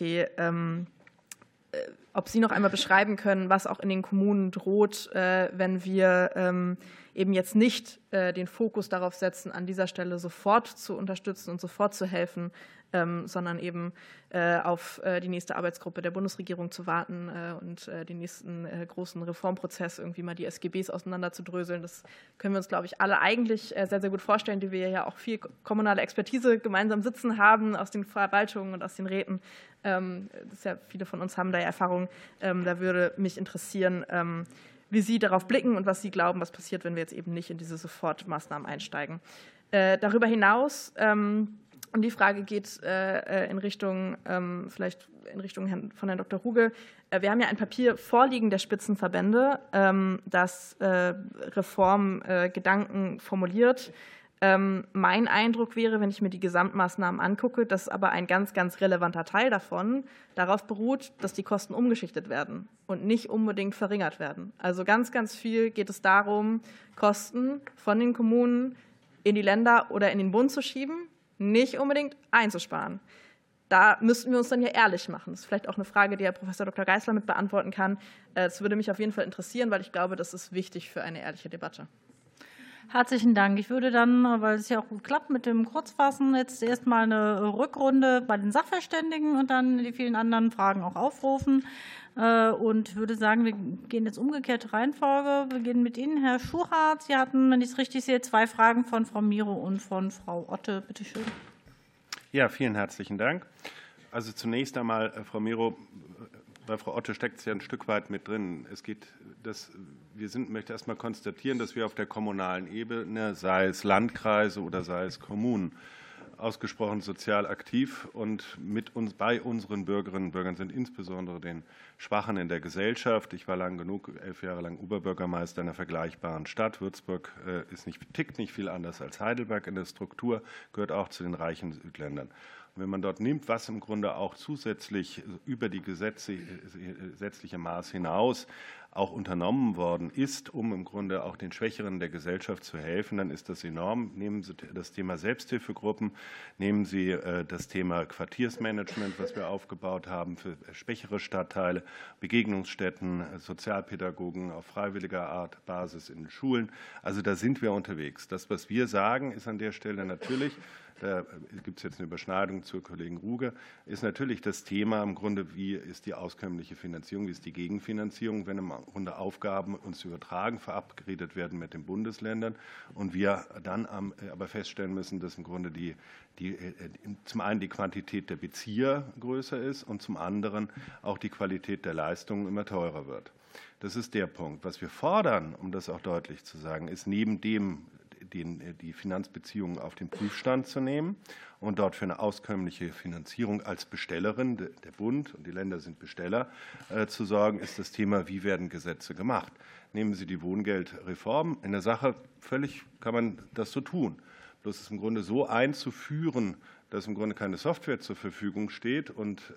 ob Sie noch einmal beschreiben können, was auch in den Kommunen droht, wenn wir eben jetzt nicht den Fokus darauf setzen, an dieser Stelle sofort zu unterstützen und sofort zu helfen, sondern eben auf die nächste Arbeitsgruppe der Bundesregierung zu warten und den nächsten großen Reformprozess, irgendwie mal die SGBs auseinanderzudröseln. Das können wir uns, glaube ich, alle eigentlich sehr, sehr gut vorstellen, die wir ja auch viel kommunale Expertise gemeinsam sitzen haben aus den Verwaltungen und aus den Räten. Viele von uns haben da ja Erfahrung. Da würde mich interessieren, wie Sie darauf blicken und was Sie glauben, was passiert, wenn wir jetzt eben nicht in diese Sofortmaßnahmen einsteigen. Darüber hinaus, und die Frage geht in Richtung, vielleicht in Richtung von Herrn Dr. Ruge. Wir haben ja ein Papier vorliegen der Spitzenverbände, das Reformgedanken formuliert. Mein Eindruck wäre, wenn ich mir die Gesamtmaßnahmen angucke, dass aber ein ganz, ganz relevanter Teil davon darauf beruht, dass die Kosten umgeschichtet werden und nicht unbedingt verringert werden. Also ganz, ganz viel geht es darum, Kosten von den Kommunen in die Länder oder in den Bund zu schieben, nicht unbedingt einzusparen. Da müssten wir uns dann ja ehrlich machen. Das ist vielleicht auch eine Frage, die Herr Prof. Dr. Geisler mit beantworten kann. Das würde mich auf jeden Fall interessieren, weil ich glaube, das ist wichtig für eine ehrliche Debatte. Herzlichen Dank. Ich würde dann, weil es ja auch gut klappt mit dem Kurzfassen, jetzt erst mal eine Rückrunde bei den Sachverständigen und dann die vielen anderen Fragen auch aufrufen. Und würde sagen, wir gehen jetzt umgekehrte Reihenfolge. Wir beginnen mit Ihnen, Herr Schuchart. Sie hatten, wenn ich es richtig sehe, 2 Fragen von Frau Miro und von Frau Otte. Bitte schön. Ja, vielen herzlichen Dank. Also zunächst einmal, Frau Miro, bei Frau Otte steckt es ja ein Stück weit mit drin. Möchte erst mal konstatieren, dass wir auf der kommunalen Ebene, sei es Landkreise oder sei es Kommunen, ausgesprochen sozial aktiv und bei unseren Bürgerinnen und Bürgern sind, insbesondere den Schwachen in der Gesellschaft. Ich war lang genug, 11 Jahre lang Oberbürgermeister in einer vergleichbaren Stadt. Würzburg tickt nicht viel anders als Heidelberg in der Struktur, gehört auch zu den reichen Südländern. Und wenn man dort nimmt, was im Grunde auch zusätzlich über die gesetzliche Maß hinaus auch unternommen worden ist, um im Grunde auch den Schwächeren der Gesellschaft zu helfen, dann ist das enorm. Nehmen Sie das Thema Selbsthilfegruppen, nehmen Sie das Thema Quartiersmanagement, was wir aufgebaut haben für schwächere Stadtteile, Begegnungsstätten, Sozialpädagogen auf freiwilliger Art Basis in den Schulen. Also da sind wir unterwegs. Das, was wir sagen, ist an der Stelle natürlich, da gibt es jetzt eine Überschneidung zur Kollegin Ruge, ist natürlich das Thema im Grunde, wie ist die auskömmliche Finanzierung, wie ist die Gegenfinanzierung, wenn im Grunde Aufgaben uns übertragen, verabredet werden mit den Bundesländern und wir dann aber feststellen müssen, dass im Grunde zum einen die Quantität der Bezieher größer ist und zum anderen auch die Qualität der Leistungen immer teurer wird. Das ist der Punkt. Was wir fordern, um das auch deutlich zu sagen, ist neben dem, die Finanzbeziehungen auf den Prüfstand zu nehmen und dort für eine auskömmliche Finanzierung als Bestellerin, der Bund und die Länder sind Besteller, zu sorgen, ist das Thema, wie werden Gesetze gemacht. Nehmen Sie die Wohngeldreform. In der Sache kann man das so tun. Bloß es im Grunde so einzuführen, dass im Grunde keine Software zur Verfügung steht und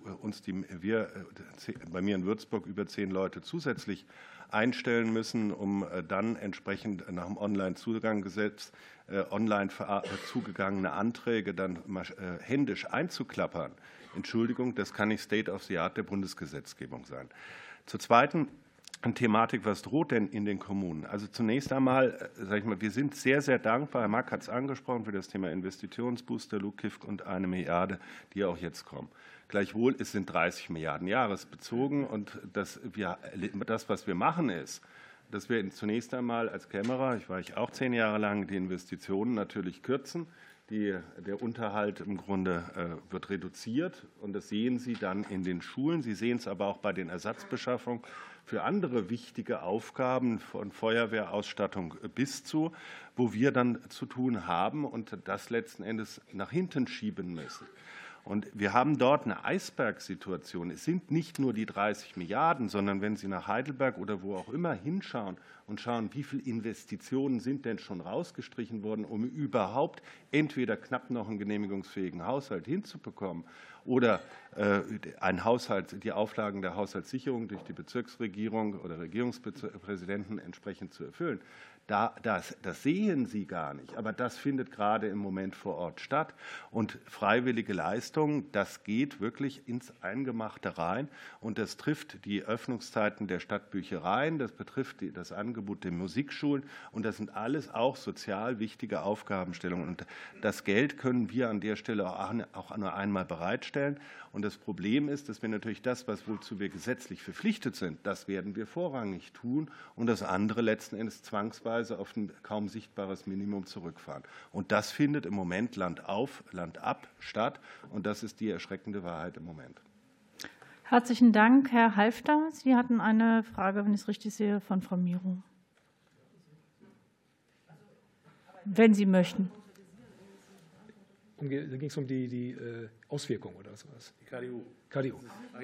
bei mir in Würzburg über 10 Leute zusätzlich einstellen müssen, um dann entsprechend nach dem Onlinezugangsgesetz online zugegangene Anträge dann händisch einzuklappern. Entschuldigung, das kann nicht State of the Art der Bundesgesetzgebung sein. Zur zweiten Thematik, was droht denn in den Kommunen? Also zunächst einmal, sage ich mal, wir sind sehr, sehr dankbar, Herr Mack hat es angesprochen, für das Thema Investitionsbooster, LUKIFG und 1 Milliarde, die auch jetzt kommen. Gleichwohl, es sind 30 Milliarden jahresbezogen und das, was wir machen, ist, dass wir zunächst einmal als Kämmerer, ich war auch 10 Jahre lang, die Investitionen natürlich kürzen, der Unterhalt im Grunde wird reduziert. Und das sehen Sie dann in den Schulen. Sie sehen es aber auch bei den Ersatzbeschaffungen für andere wichtige Aufgaben, von Feuerwehrausstattung bis zu, wo wir dann zu tun haben und das letzten Endes nach hinten schieben müssen. Und wir haben dort eine Eisbergsituation. Es sind nicht nur die 30 Milliarden, sondern wenn Sie nach Heidelberg oder wo auch immer hinschauen und schauen, wie viele Investitionen sind denn schon rausgestrichen worden, um überhaupt entweder knapp noch einen genehmigungsfähigen Haushalt hinzubekommen oder ein Haushalt, die Auflagen der Haushaltssicherung durch die Bezirksregierung oder Regierungspräsidenten entsprechend zu erfüllen. Das sehen Sie gar nicht, aber das findet gerade im Moment vor Ort statt. Und freiwillige Leistungen, das geht wirklich ins Eingemachte rein und das trifft die Öffnungszeiten der Stadtbüchereien, das betrifft das Angebot der Musikschulen und das sind alles auch sozial wichtige Aufgabenstellungen. Und das Geld können wir an der Stelle auch nur einmal bereitstellen. Und das Problem ist, dass wir natürlich das, wozu wir gesetzlich verpflichtet sind, das werden wir vorrangig tun und das andere letzten Endes zwangsweise auf ein kaum sichtbares Minimum zurückfahren. Und das findet im Moment Land auf, Land ab statt. Und das ist die erschreckende Wahrheit im Moment. Herzlichen Dank, Herr Halfter. Sie hatten eine Frage, wenn ich es richtig sehe, von Frau Miro. Wenn Sie möchten. Da ging es um die Auswirkungen oder sowas. KDU.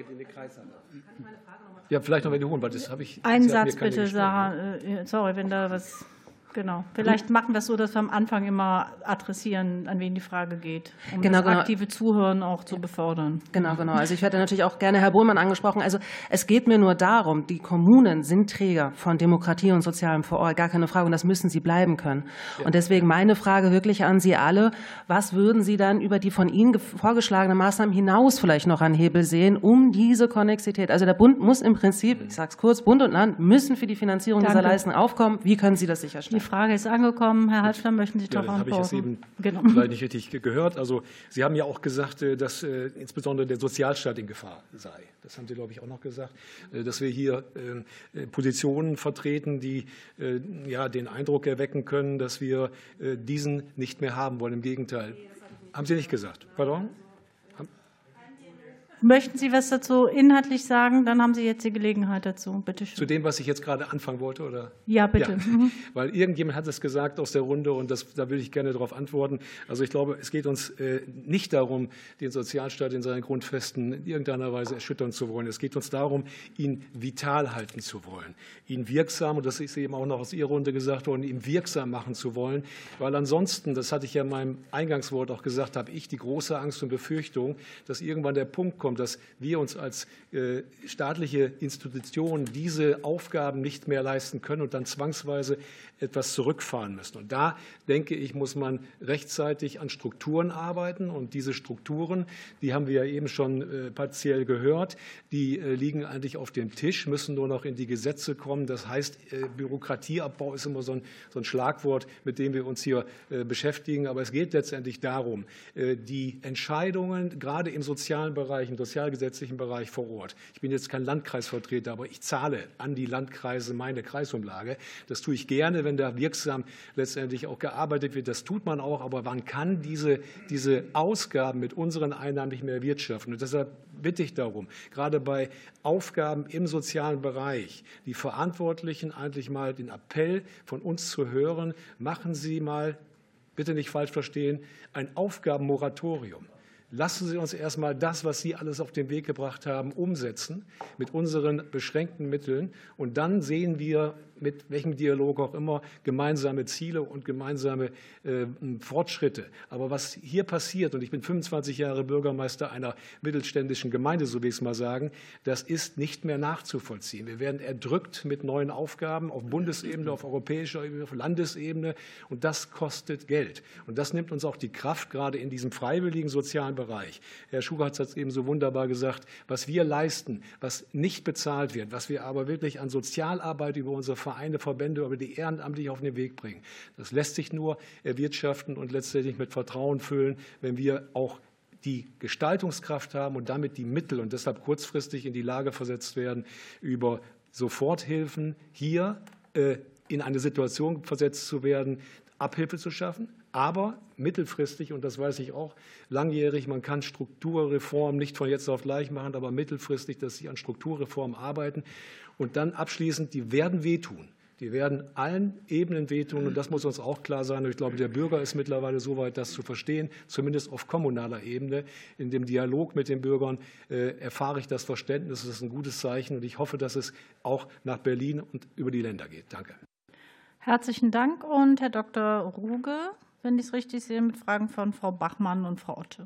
Ja, vielleicht noch wiederholen, weil das habe ich. Einen Satz bitte, Sarah. Sorry, wenn da was. Genau. Vielleicht machen wir es so, dass wir am Anfang immer adressieren, an wen die Frage geht, um das aktive Zuhören auch zu befördern. Genau. Also ich hätte natürlich auch gerne Herr Bohlmann angesprochen. Also es geht mir nur darum, die Kommunen sind Träger von Demokratie und Sozialem vor Ort, gar keine Frage, und das müssen sie bleiben können. Ja. Und deswegen meine Frage wirklich an Sie alle, was würden Sie dann über die von Ihnen vorgeschlagenen Maßnahmen hinaus vielleicht noch an Hebel sehen, um diese Konnexität, also der Bund muss im Prinzip, ich sage es kurz, Bund und Land müssen für die Finanzierung dieser Leistungen aufkommen. Wie können Sie das sicherstellen? Die Frage ist angekommen. Herr Halfter, möchten Sie darauf antworten? Habe ich es eben vielleicht nicht richtig gehört. Also Sie haben ja auch gesagt, dass insbesondere der Sozialstaat in Gefahr sei. Das haben Sie, glaube ich, auch noch gesagt, dass wir hier Positionen vertreten, die den Eindruck erwecken können, dass wir diesen nicht mehr haben wollen. Im Gegenteil. Haben Sie nicht gesagt? Pardon? Möchten Sie was dazu inhaltlich sagen? Dann haben Sie jetzt die Gelegenheit dazu. Bitte schön. Zu dem, was ich jetzt gerade anfangen wollte, oder? Ja, bitte. Ja. Weil irgendjemand hat es gesagt aus der Runde und da will ich gerne darauf antworten. Also ich glaube, es geht uns nicht darum, den Sozialstaat in seinen Grundfesten in irgendeiner Weise erschüttern zu wollen. Es geht uns darum, ihn vital halten zu wollen, ihn wirksam, und das ist eben auch noch aus Ihrer Runde gesagt worden, ihn wirksam machen zu wollen. Weil ansonsten, das hatte ich ja in meinem Eingangswort auch gesagt, habe ich die große Angst und Befürchtung, dass irgendwann der Punkt kommt, dass wir uns als staatliche Institution diese Aufgaben nicht mehr leisten können und dann zwangsweise etwas zurückfahren müssen. Und da, denke ich, muss man rechtzeitig an Strukturen arbeiten. Und diese Strukturen, die haben wir ja eben schon partiell gehört, die liegen eigentlich auf dem Tisch, müssen nur noch in die Gesetze kommen. Das heißt, Bürokratieabbau ist immer so ein Schlagwort, mit dem wir uns hier beschäftigen. Aber es geht letztendlich darum, die Entscheidungen gerade im sozialen Bereich, im sozialgesetzlichen Bereich vor Ort. Ich bin jetzt kein Landkreisvertreter, aber ich zahle an die Landkreise meine Kreisumlage. Das tue ich gerne, wenn da wirksam letztendlich auch gearbeitet wird. Das tut man auch, aber man kann diese Ausgaben mit unseren Einnahmen nicht mehr erwirtschaften. Und deshalb bitte ich darum, gerade bei Aufgaben im sozialen Bereich, die Verantwortlichen eigentlich mal den Appell von uns zu hören, machen Sie mal, bitte nicht falsch verstehen, ein Aufgabenmoratorium. Lassen Sie uns erstmal das, was Sie alles auf den Weg gebracht haben, umsetzen mit unseren beschränkten Mitteln. Und dann sehen wir, mit welchem Dialog auch immer, gemeinsame Ziele und gemeinsame Fortschritte. Aber was hier passiert, und ich bin 25 Jahre Bürgermeister einer mittelständischen Gemeinde, so will ich es mal sagen, das ist nicht mehr nachzuvollziehen. Wir werden erdrückt mit neuen Aufgaben auf Bundesebene, auf europäischer Ebene, auf Landesebene. Und das kostet Geld. Und das nimmt uns auch die Kraft, gerade in diesem freiwilligen sozialen Bereich. Herr Schugartz hat es eben so wunderbar gesagt, was wir leisten, was nicht bezahlt wird, was wir aber wirklich an Sozialarbeit über unsere Vereine, Verbände, über die ehrenamtlich auf den Weg bringen. Das lässt sich nur erwirtschaften und letztendlich mit Vertrauen füllen, wenn wir auch die Gestaltungskraft haben und damit die Mittel und deshalb kurzfristig in die Lage versetzt werden, über Soforthilfen hier in eine Situation versetzt zu werden, Abhilfe zu schaffen, Aber mittelfristig, und das weiß ich auch, langjährig, man kann Strukturreformen nicht von jetzt auf gleich machen, aber mittelfristig, dass Sie an Strukturreformen arbeiten. Und dann abschließend, die werden wehtun. Die werden allen Ebenen wehtun, und das muss uns auch klar sein. Ich glaube, der Bürger ist mittlerweile so weit, das zu verstehen, zumindest auf kommunaler Ebene. In dem Dialog mit den Bürgern erfahre ich das Verständnis. Das ist ein gutes Zeichen, und ich hoffe, dass es auch nach Berlin und über die Länder geht. Danke. Herzlichen Dank. Und Herr Dr. Ruge, wenn ich es richtig sehe, mit Fragen von Frau Bachmann und Frau Otte.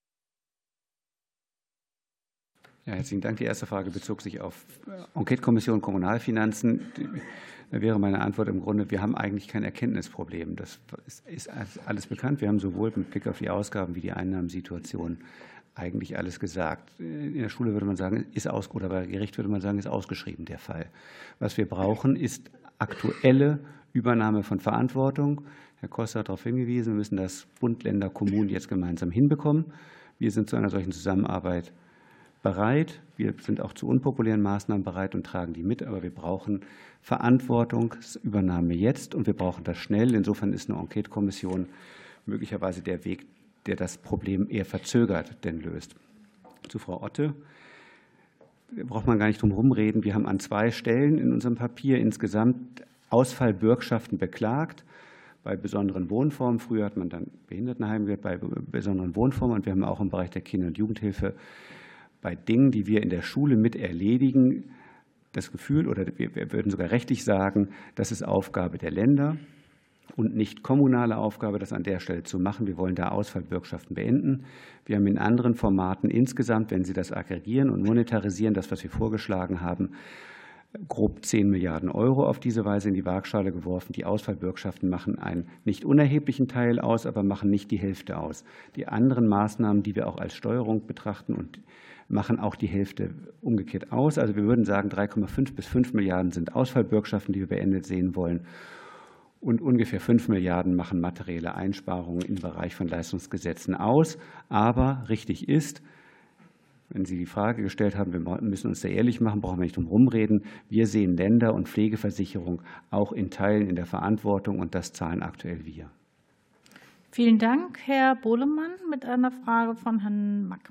Ja, herzlichen Dank. Die erste Frage bezog sich auf Enquete-Kommission Kommunalfinanzen. Da wäre meine Antwort im Grunde, wir haben eigentlich kein Erkenntnisproblem. Das ist alles bekannt. Wir haben sowohl mit Blick auf die Ausgaben wie die Einnahmensituation eigentlich alles gesagt. In der Schule würde man sagen, oder bei Gericht würde man sagen, ist ausgeschrieben der Fall. Was wir brauchen, ist aktuelle Übernahme von Verantwortung. Herr Koster hat darauf hingewiesen, wir müssen das Bund, Länder, Kommunen jetzt gemeinsam hinbekommen. Wir sind zu einer solchen Zusammenarbeit bereit. Wir sind auch zu unpopulären Maßnahmen bereit und tragen die mit. Aber wir brauchen Verantwortungsübernahme jetzt, und wir brauchen das schnell. Insofern ist eine Enquete-Kommission möglicherweise der Weg, der das Problem eher verzögert denn löst. Zu Frau Otte. Da braucht man gar nicht drum herumreden. Wir haben an 2 Stellen in unserem Papier insgesamt Ausfallbürgschaften beklagt. Bei besonderen Wohnformen. Früher hat man dann Behindertenheim gehört, bei besonderen Wohnformen. Und wir haben auch im Bereich der Kinder- und Jugendhilfe bei Dingen, die wir in der Schule mit erledigen, das Gefühl, oder wir würden sogar rechtlich sagen, das ist Aufgabe der Länder und nicht kommunale Aufgabe, das an der Stelle zu machen. Wir wollen da Ausfallbürgschaften beenden. Wir haben in anderen Formaten insgesamt, wenn Sie das aggregieren und monetarisieren, das, was wir vorgeschlagen haben, grob 10 Milliarden Euro auf diese Weise in die Waagschale geworfen. Die Ausfallbürgschaften machen einen nicht unerheblichen Teil aus, aber machen nicht die Hälfte aus. Die anderen Maßnahmen, die wir auch als Steuerung betrachten, und machen auch die Hälfte umgekehrt aus. Also wir würden sagen, 3,5 bis 5 Milliarden sind Ausfallbürgschaften, die wir beendet sehen wollen. Und ungefähr 5 Milliarden machen materielle Einsparungen im Bereich von Leistungsgesetzen aus. Aber richtig ist, wenn Sie die Frage gestellt haben, wir müssen uns da ehrlich machen, brauchen wir nicht drum rumreden. Wir sehen Länder und Pflegeversicherung auch in Teilen in der Verantwortung, und das zahlen aktuell wir. Vielen Dank, Herr Bohlemann, mit einer Frage von Herrn Mack.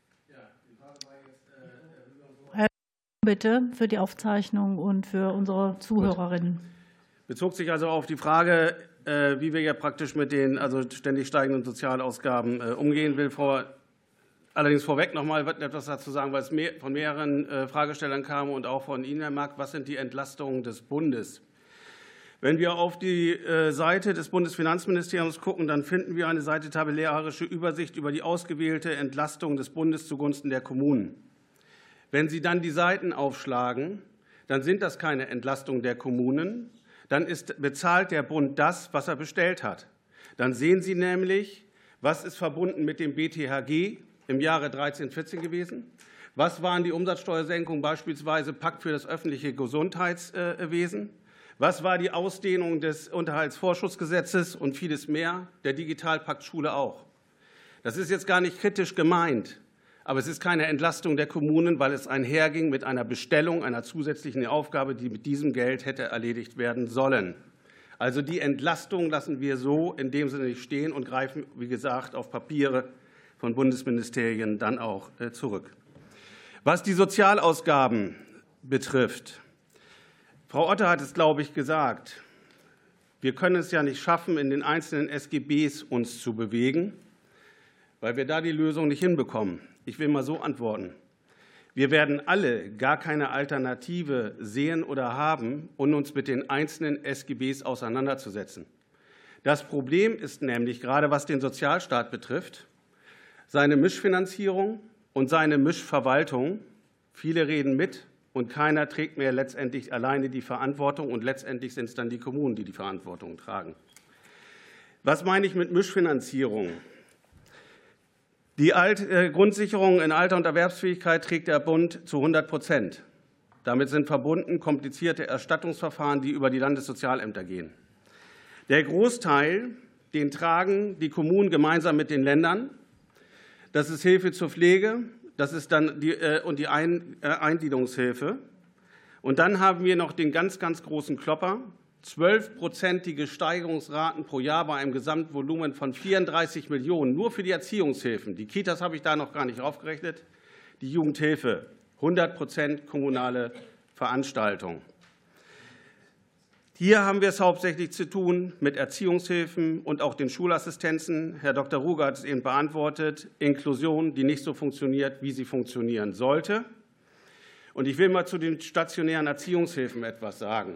Bitte für die Aufzeichnung und für unsere Zuhörerinnen. Bezog sich also auf die Frage, wie wir ja praktisch mit den ständig steigenden Sozialausgaben umgehen will. Allerdings vorweg noch mal etwas dazu sagen, weil es von mehreren Fragestellern kam und auch von Ihnen, Herr Mack. Was sind die Entlastungen des Bundes? Wenn wir auf die Seite des Bundesfinanzministeriums gucken, dann finden wir eine Seite tabellarische Übersicht über die ausgewählte Entlastung des Bundes zugunsten der Kommunen. Wenn Sie dann die Seiten aufschlagen, dann sind das keine Entlastungen der Kommunen. Dann bezahlt der Bund das, was er bestellt hat. Dann sehen Sie nämlich, was ist verbunden mit dem BTHG im Jahre 13/14 gewesen. Was waren die Umsatzsteuersenkungen, beispielsweise Pakt für das öffentliche Gesundheitswesen? Was war die Ausdehnung des Unterhaltsvorschussgesetzes und vieles mehr? Der Digitalpakt Schule auch. Das ist jetzt gar nicht kritisch gemeint. Aber es ist keine Entlastung der Kommunen, weil es einherging mit einer Bestellung einer zusätzlichen Aufgabe, die mit diesem Geld hätte erledigt werden sollen. Also die Entlastung lassen wir so in dem Sinne nicht stehen und greifen, wie gesagt, auf Papiere von Bundesministerien dann auch zurück. Was die Sozialausgaben betrifft, Frau Otte hat es, glaube ich, gesagt, wir können es ja nicht schaffen, in den einzelnen SGBs uns zu bewegen, weil wir da die Lösung nicht hinbekommen. Ich will mal so antworten. Wir werden alle gar keine Alternative sehen oder haben, um uns mit den einzelnen SGBs auseinanderzusetzen. Das Problem ist nämlich, gerade was den Sozialstaat betrifft, seine Mischfinanzierung und seine Mischverwaltung. Viele reden mit und keiner trägt mehr letztendlich alleine die Verantwortung, und letztendlich sind es dann die Kommunen, die die Verantwortung tragen. Was meine ich mit Mischfinanzierung? Die Grundsicherung in Alter und Erwerbsfähigkeit trägt der Bund zu 100%. Damit sind verbunden komplizierte Erstattungsverfahren, die über die Landessozialämter gehen. Der Großteil, den tragen die Kommunen gemeinsam mit den Ländern. Das ist Hilfe zur Pflege, das ist dann die Eingliederungshilfe. Und dann haben wir noch den ganz, ganz großen Klopper, 12-prozentige Steigerungsraten pro Jahr bei einem Gesamtvolumen von 34 Millionen, nur für die Erziehungshilfen. Die Kitas habe ich da noch gar nicht aufgerechnet. Die Jugendhilfe, 100% kommunale Veranstaltung. Hier haben wir es hauptsächlich zu tun mit Erziehungshilfen und auch den Schulassistenzen. Herr Dr. Ruger hat es eben beantwortet. Inklusion, die nicht so funktioniert, wie sie funktionieren sollte. Und ich will mal zu den stationären Erziehungshilfen etwas sagen.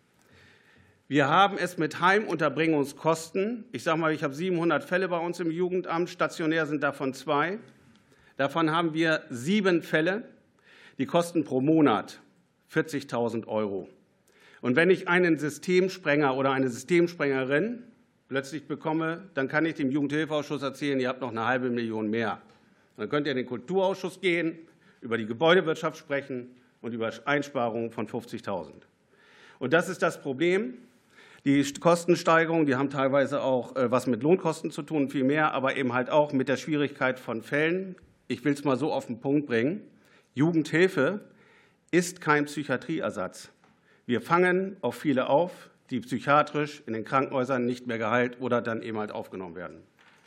Wir haben es mit Heimunterbringungskosten. Ich sage mal, ich habe 700 Fälle bei uns im Jugendamt. Stationär sind davon 2. Davon haben wir 7 Fälle. Die kosten pro Monat 40.000 €. Und wenn ich einen Systemsprenger oder eine Systemsprengerin plötzlich bekomme, dann kann ich dem Jugendhilfeausschuss erzählen, ihr habt noch 500.000 mehr. Dann könnt ihr in den Kulturausschuss gehen, über die Gebäudewirtschaft sprechen und über Einsparungen von 50.000. Und das ist das Problem. Die Kostensteigerungen, die haben teilweise auch was mit Lohnkosten zu tun, viel mehr, aber eben halt auch mit der Schwierigkeit von Fällen. Ich will es mal so auf den Punkt bringen. Jugendhilfe ist kein Psychiatrieersatz. Wir fangen auf viele auf, die psychiatrisch in den Krankenhäusern nicht mehr geheilt oder dann eben halt aufgenommen werden.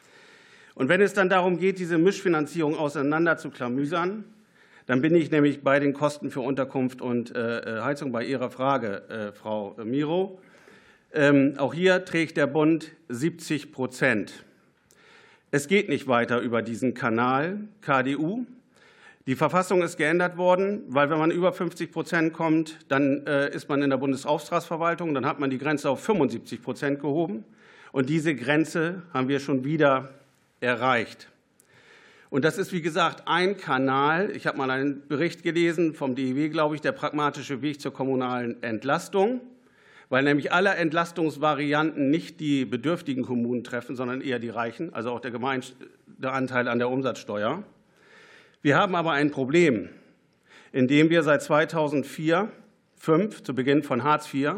Und wenn es dann darum geht, diese Mischfinanzierung auseinander zu klamüsern, dann bin ich nämlich bei den Kosten für Unterkunft und Heizung bei Ihrer Frage, Frau Miro. Auch hier trägt der Bund 70%. Es geht nicht weiter über diesen Kanal KDU. Die Verfassung ist geändert worden, weil wenn man über 50% kommt, dann ist man in der Bundesauftragsverwaltung, dann hat man die Grenze auf 75% gehoben. Und diese Grenze haben wir schon wieder erreicht. Und das ist, wie gesagt, ein Kanal. Ich habe mal einen Bericht gelesen vom DIW, glaube ich, der pragmatische Weg zur kommunalen Entlastung, weil nämlich alle Entlastungsvarianten nicht die bedürftigen Kommunen treffen, sondern eher die Reichen, also auch der Anteil an der Umsatzsteuer. Wir haben aber ein Problem, indem wir seit 2004, 2005, zu Beginn von Hartz IV,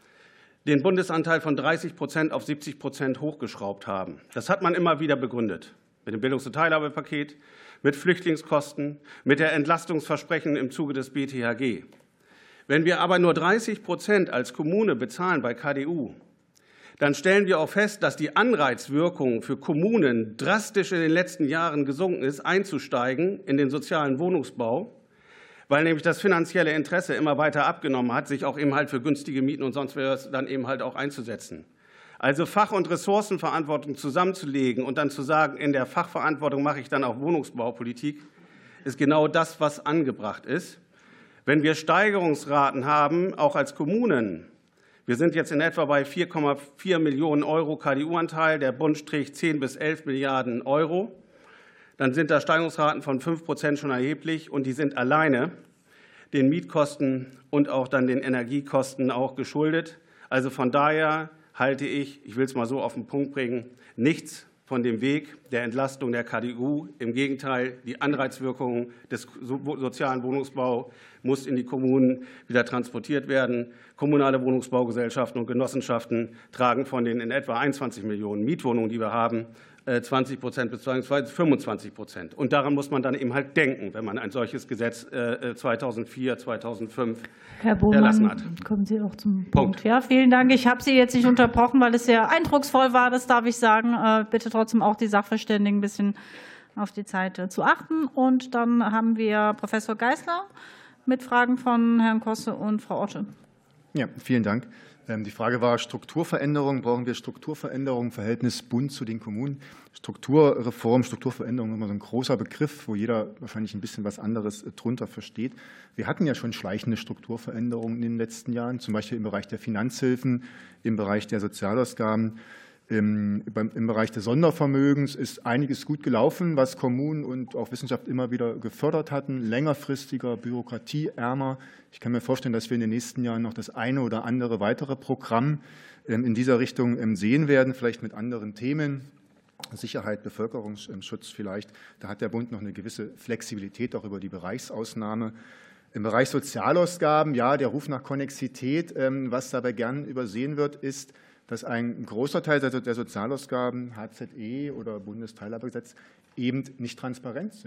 den Bundesanteil von 30% auf 70% hochgeschraubt haben. Das hat man immer wieder begründet. Mit dem Bildungs- und Teilhabepaket, mit Flüchtlingskosten, mit der Entlastungsversprechen im Zuge des BTHG. Wenn wir aber nur 30% als Kommune bezahlen bei KDU, dann stellen wir auch fest, dass die Anreizwirkung für Kommunen drastisch in den letzten Jahren gesunken ist, einzusteigen in den sozialen Wohnungsbau, weil nämlich das finanzielle Interesse immer weiter abgenommen hat, sich auch eben halt für günstige Mieten und sonst was dann eben halt auch einzusetzen. Also Fach- und Ressourcenverantwortung zusammenzulegen und dann zu sagen, in der Fachverantwortung mache ich dann auch Wohnungsbaupolitik, ist genau das, was angebracht ist. Wenn wir Steigerungsraten haben, auch als Kommunen, wir sind jetzt in etwa bei 4,4 Millionen € KDU-Anteil. Der Bund trägt 10 bis 11 Milliarden €. Dann sind da Steigerungsraten von 5% schon erheblich. Und die sind alleine den Mietkosten und auch dann den Energiekosten auch geschuldet. Also von daher halte ich will es mal so auf den Punkt bringen, nichts von dem Weg der Entlastung der KDU. Im Gegenteil, die Anreizwirkungen des sozialen Wohnungsbaus muss in die Kommunen wieder transportiert werden. Kommunale Wohnungsbaugesellschaften und Genossenschaften tragen von den in etwa 21 Millionen Mietwohnungen, die wir haben, 20% bis 25%. Und daran muss man dann eben halt denken, wenn man ein solches Gesetz 2004, 2005 Herr Bohmann, erlassen hat. Kommen Sie auch zum Punkt. Ja, vielen Dank. Ich habe Sie jetzt nicht unterbrochen, weil es sehr eindrucksvoll war. Das darf ich sagen. Bitte trotzdem auch die Sachverständigen ein bisschen auf die Zeit zu achten. Und dann haben wir Professor Geisler mit Fragen von Herrn Kosse und Frau Otte. Ja, vielen Dank. Die Frage war Strukturveränderung. Brauchen wir Strukturveränderung im Verhältnis Bund zu den Kommunen? Strukturreform, Strukturveränderung ist immer so ein großer Begriff, wo jeder wahrscheinlich ein bisschen was anderes drunter versteht. Wir hatten ja schon schleichende Strukturveränderungen in den letzten Jahren, zum Beispiel im Bereich der Finanzhilfen, im Bereich der Sozialausgaben. Im Bereich des Sondervermögens ist einiges gut gelaufen, was Kommunen und auch Wissenschaft immer wieder gefördert hatten. Längerfristiger, bürokratieärmer. Ich kann mir vorstellen, dass wir in den nächsten Jahren noch das eine oder andere weitere Programm in dieser Richtung sehen werden, vielleicht mit anderen Themen. Sicherheit, Bevölkerungsschutz vielleicht. Da hat der Bund noch eine gewisse Flexibilität, auch über die Bereichsausnahme. Im Bereich Sozialausgaben, ja, der Ruf nach Konnexität, was dabei gern übersehen wird, ist, dass ein großer Teil der Sozialausgaben, HZE oder Bundesteilhabegesetz, eben nicht transparent sind.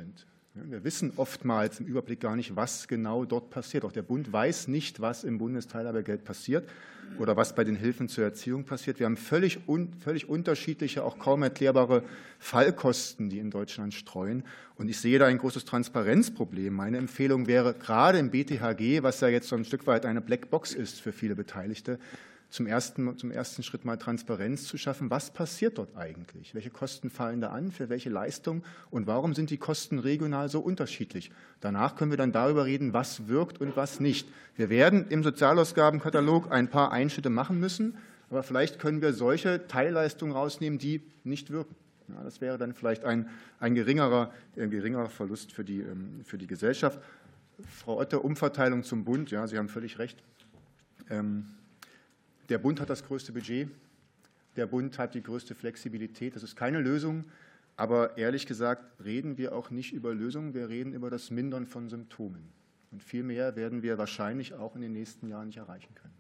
Wir wissen oftmals im Überblick gar nicht, was genau dort passiert. Auch der Bund weiß nicht, was im Bundesteilhabegeld passiert oder was bei den Hilfen zur Erziehung passiert. Wir haben völlig unterschiedliche, auch kaum erklärbare Fallkosten, die in Deutschland streuen. Und ich sehe da ein großes Transparenzproblem. Meine Empfehlung wäre, gerade im BTHG, was ja jetzt so ein Stück weit eine Blackbox ist für viele Beteiligte, zum ersten Schritt mal Transparenz zu schaffen. Was passiert dort eigentlich? Welche Kosten fallen da an? Für welche Leistung? Und warum sind die Kosten regional so unterschiedlich? Danach können wir dann darüber reden, was wirkt und was nicht. Wir werden im Sozialausgabenkatalog ein paar Einschnitte machen müssen, aber vielleicht können wir solche Teilleistungen rausnehmen, die nicht wirken. Ja, das wäre dann vielleicht ein geringerer Verlust für die Gesellschaft. Frau Otte, Umverteilung zum Bund. Ja, Sie haben völlig recht. Der Bund hat das größte Budget, der Bund hat die größte Flexibilität. Das ist keine Lösung, aber ehrlich gesagt reden wir auch nicht über Lösungen, wir reden über das Mindern von Symptomen. Und viel mehr werden wir wahrscheinlich auch in den nächsten Jahren nicht erreichen können.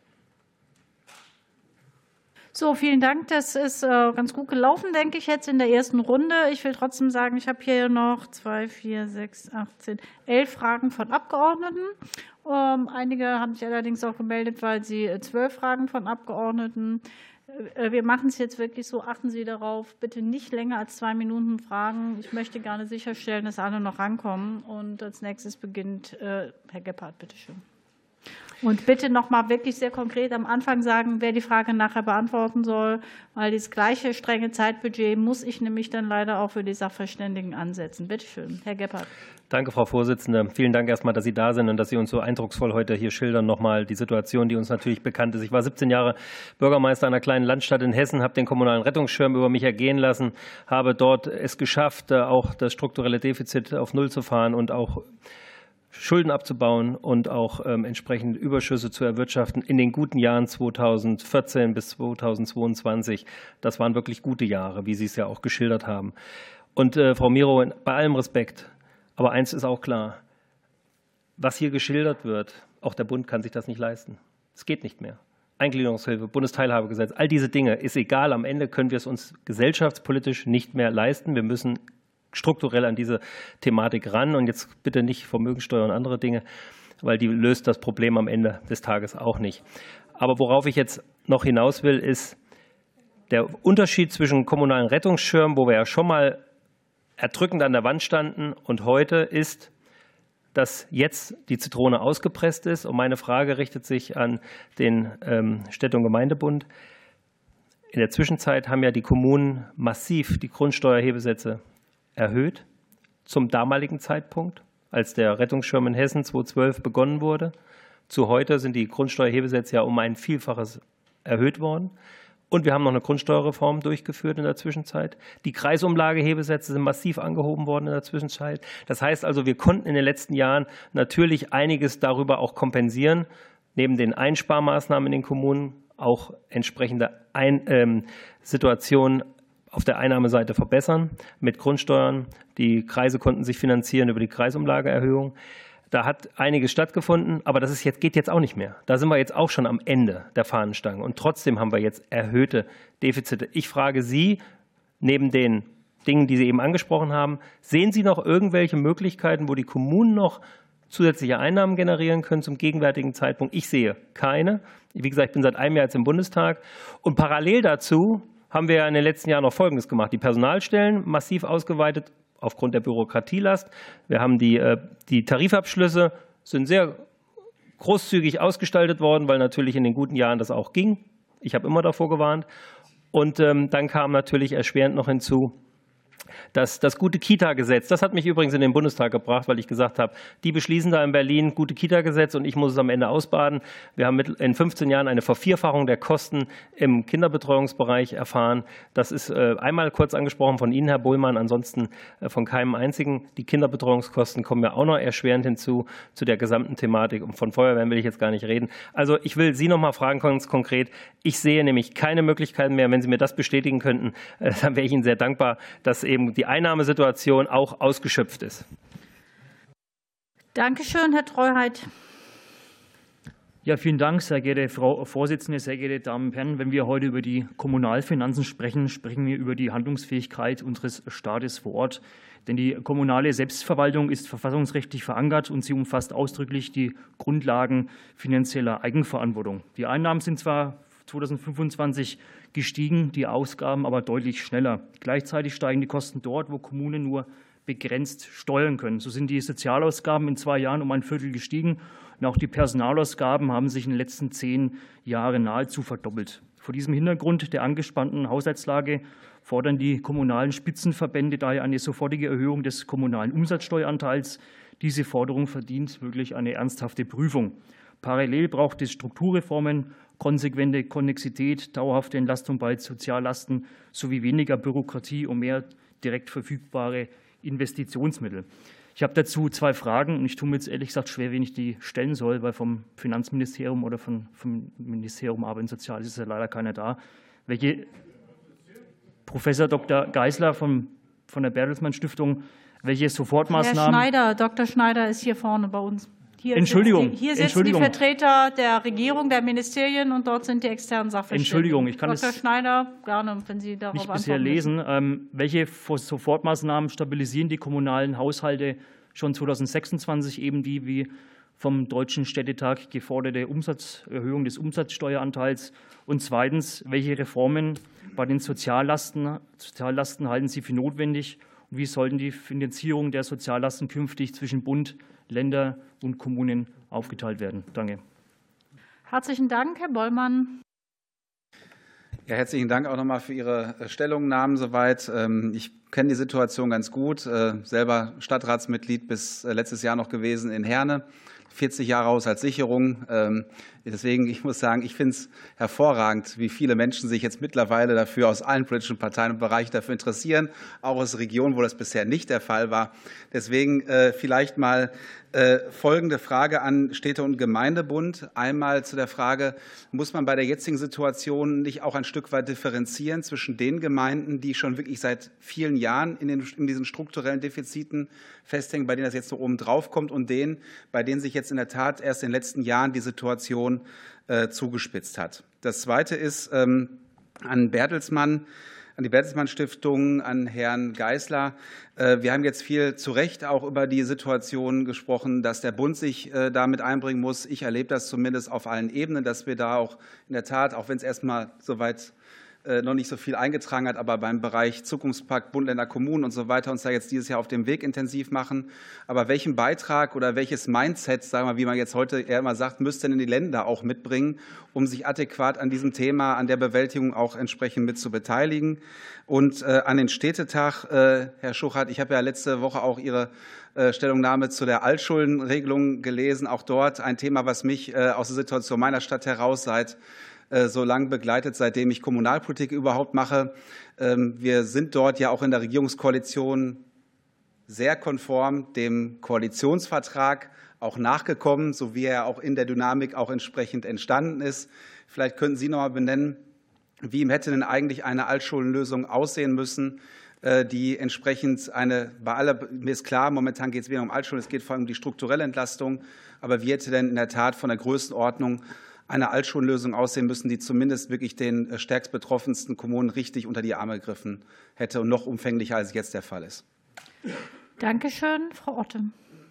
So, vielen Dank. Das ist ganz gut gelaufen, denke ich, jetzt in der ersten Runde. Ich will trotzdem sagen, ich habe hier noch 2, 4, 6, 8, 10, 11 Fragen von Abgeordneten. Einige haben sich allerdings auch gemeldet, weil sie 12 Fragen von Abgeordneten. Wir machen es jetzt wirklich so, achten Sie darauf, bitte nicht länger als 2 Minuten fragen. Ich möchte gerne sicherstellen, dass alle noch rankommen. Und als nächstes beginnt Herr Gebhardt, bitte schön. Und bitte noch mal wirklich sehr konkret am Anfang sagen, wer die Frage nachher beantworten soll, weil das gleiche strenge Zeitbudget muss ich nämlich dann leider auch für die Sachverständigen ansetzen. Bitte schön, Herr Gebhardt. Danke, Frau Vorsitzende. Vielen Dank erstmal, dass Sie da sind und dass Sie uns so eindrucksvoll heute hier schildern, nochmal die Situation, die uns natürlich bekannt ist. Ich war 17 Jahre Bürgermeister einer kleinen Landstadt in Hessen, habe den kommunalen Rettungsschirm über mich ergehen lassen, habe dort es geschafft, auch das strukturelle Defizit auf Null zu fahren und auch Schulden abzubauen und auch entsprechend Überschüsse zu erwirtschaften in den guten Jahren 2014 bis 2022. Das waren wirklich gute Jahre, wie Sie es ja auch geschildert haben. Und Frau Miro, bei allem Respekt, aber eins ist auch klar, was hier geschildert wird, auch der Bund kann sich das nicht leisten. Es geht nicht mehr. Eingliederungshilfe, Bundesteilhabegesetz, all diese Dinge, ist egal, am Ende können wir es uns gesellschaftspolitisch nicht mehr leisten. Wir müssen strukturell an diese Thematik ran und jetzt bitte nicht Vermögensteuer und andere Dinge, weil die löst das Problem am Ende des Tages auch nicht. Aber worauf ich jetzt noch hinaus will, ist der Unterschied zwischen kommunalen Rettungsschirm, wo wir ja schon mal erdrückend an der Wand standen, und heute ist, dass jetzt die Zitrone ausgepresst ist. Und meine Frage richtet sich an den Städte- und Gemeindebund. In der Zwischenzeit haben ja die Kommunen massiv die Grundsteuerhebesätze erhöht zum damaligen Zeitpunkt, als der Rettungsschirm in Hessen 2012 begonnen wurde. Zu heute sind die Grundsteuerhebesätze ja um ein Vielfaches erhöht worden. Und wir haben noch eine Grundsteuerreform durchgeführt in der Zwischenzeit. Die Kreisumlagehebesätze sind massiv angehoben worden in der Zwischenzeit. Das heißt also, wir konnten in den letzten Jahren natürlich einiges darüber auch kompensieren, neben den Einsparmaßnahmen in den Kommunen auch entsprechende Situationen auf der Einnahmeseite verbessern mit Grundsteuern. Die Kreise konnten sich finanzieren über die Kreisumlageerhöhung. Da hat einiges stattgefunden, aber das geht jetzt auch nicht mehr. Da sind wir jetzt auch schon am Ende der Fahnenstange. Und trotzdem haben wir jetzt erhöhte Defizite. Ich frage Sie, neben den Dingen, die Sie eben angesprochen haben, sehen Sie noch irgendwelche Möglichkeiten, wo die Kommunen noch zusätzliche Einnahmen generieren können zum gegenwärtigen Zeitpunkt? Ich sehe keine. Wie gesagt, ich bin seit einem Jahr jetzt im Bundestag. Und parallel dazu haben wir in den letzten Jahren noch Folgendes gemacht. Die Personalstellen massiv ausgeweitet aufgrund der Bürokratielast. Wir haben die Tarifabschlüsse sind sehr großzügig ausgestaltet worden, weil natürlich in den guten Jahren das auch ging. Ich habe immer davor gewarnt. Und dann kam natürlich erschwerend noch hinzu, das gute Kita-Gesetz, das hat mich übrigens in den Bundestag gebracht, weil ich gesagt habe, die beschließen da in Berlin gute Kita-Gesetz und ich muss es am Ende ausbaden. Wir haben in 15 Jahren eine Vervierfachung der Kosten im Kinderbetreuungsbereich erfahren. Das ist einmal kurz angesprochen von Ihnen, Herr Bohlmann, ansonsten von keinem einzigen. Die Kinderbetreuungskosten kommen ja auch noch erschwerend hinzu zu der gesamten Thematik. Und von Feuerwehren will ich jetzt gar nicht reden. Also ich will Sie noch mal fragen, ganz konkret. Ich sehe nämlich keine Möglichkeiten mehr. Wenn Sie mir das bestätigen könnten, dann wäre ich Ihnen sehr dankbar, dass eben die Einnahmesituation auch ausgeschöpft ist. Dankeschön, Herr Treuheit. Ja, vielen Dank, sehr geehrte Frau Vorsitzende, sehr geehrte Damen und Herren. Wenn wir heute über die Kommunalfinanzen sprechen, sprechen wir über die Handlungsfähigkeit unseres Staates vor Ort. Denn die kommunale Selbstverwaltung ist verfassungsrechtlich verankert und sie umfasst ausdrücklich die Grundlagen finanzieller Eigenverantwortung. Die Einnahmen sind zwar 2025 gestiegen, die Ausgaben aber deutlich schneller. Gleichzeitig steigen die Kosten dort, wo Kommunen nur begrenzt steuern können. So sind die Sozialausgaben in 2 Jahren um ein Viertel gestiegen und auch die Personalausgaben haben sich in den letzten 10 Jahren nahezu verdoppelt. Vor diesem Hintergrund der angespannten Haushaltslage fordern die kommunalen Spitzenverbände daher eine sofortige Erhöhung des kommunalen Umsatzsteueranteils. Diese Forderung verdient wirklich eine ernsthafte Prüfung. Parallel braucht es Strukturreformen, konsequente Konnexität, dauerhafte Entlastung bei Soziallasten sowie weniger Bürokratie und mehr direkt verfügbare Investitionsmittel. Ich habe dazu 2 Fragen und ich tue mir jetzt ehrlich gesagt schwer, wen ich die stellen soll, weil vom Finanzministerium oder vom Ministerium Arbeit und Soziales ist ja leider keiner da. Professor Dr. Geisler von der Bertelsmann Stiftung, welche Sofortmaßnahmen... Herr Schneider, Dr. Schneider ist hier vorne bei uns. Hier sitzen die Vertreter der Regierung, der Ministerien und dort sind die externen Sachverständigen. Entschuldigung, ich kann Dr. Schneider, gerne, wenn Sie darauf nicht bisher lesen. Welche Sofortmaßnahmen stabilisieren die kommunalen Haushalte schon 2026, eben die wie vom Deutschen Städtetag geforderte Erhöhung des Umsatzsteueranteils? Und zweitens, welche Reformen bei den Soziallasten halten Sie für notwendig? Und wie sollten die Finanzierung der Soziallasten künftig zwischen Bund, Länder und Kommunen aufgeteilt werden? Danke. Herzlichen Dank, Herr Bollmann. Ja, herzlichen Dank auch nochmal für Ihre Stellungnahmen soweit. Ich kenne die Situation ganz gut, selber Stadtratsmitglied bis letztes Jahr noch gewesen in Herne, 40 Jahre Haushaltssicherung. Deswegen, ich muss sagen, ich finde es hervorragend, wie viele Menschen sich jetzt mittlerweile dafür aus allen politischen Parteien und Bereichen dafür interessieren, auch aus Regionen, wo das bisher nicht der Fall war. Deswegen vielleicht mal folgende Frage an Städte- und Gemeindebund. Einmal zu der Frage, muss man bei der jetzigen Situation nicht auch ein Stück weit differenzieren zwischen den Gemeinden, die schon wirklich seit vielen Jahren in diesen strukturellen Defiziten festhängen, bei denen das jetzt so oben drauf kommt, und denen, bei denen sich jetzt in der Tat erst in den letzten Jahren die Situation zugespitzt hat. Das Zweite ist an die Bertelsmann Stiftung, an Herrn Geisler. Wir haben jetzt viel zu Recht auch über die Situation gesprochen, dass der Bund sich damit einbringen muss. Ich erlebe das zumindest auf allen Ebenen, dass wir da auch in der Tat, auch wenn es erstmal soweit noch nicht so viel eingetragen hat, aber beim Bereich Zukunftspakt, Bund, Länder, Kommunen und so weiter uns da jetzt dieses Jahr auf dem Weg intensiv machen. Aber welchen Beitrag oder welches Mindset, sagen wir mal, wie man jetzt heute eher immer sagt, müssten denn die Länder auch mitbringen, um sich adäquat an diesem Thema, an der Bewältigung auch entsprechend mit zu beteiligen? Und an den Städtetag, Herr Schuchert, ich habe ja letzte Woche auch Ihre Stellungnahme zu der Altschuldenregelung gelesen. Auch dort ein Thema, was mich aus der Situation meiner Stadt heraus so lange begleitet, seitdem ich Kommunalpolitik überhaupt mache. Wir sind dort ja auch in der Regierungskoalition sehr konform dem Koalitionsvertrag auch nachgekommen, so wie er auch in der Dynamik auch entsprechend entstanden ist. Vielleicht könnten Sie noch mal benennen, wie hätte denn eigentlich eine Altschuldenlösung aussehen müssen, die entsprechend mir ist klar, momentan geht es weniger um Altschulden, es geht vor allem um die strukturelle Entlastung, aber wie hätte denn in der Tat von der Größenordnung eine Altschuldenlösung aussehen müssen, die zumindest wirklich den stärkst betroffensten Kommunen richtig unter die Arme gegriffen hätte und noch umfänglicher, als jetzt der Fall ist? Dankeschön, Frau Otte.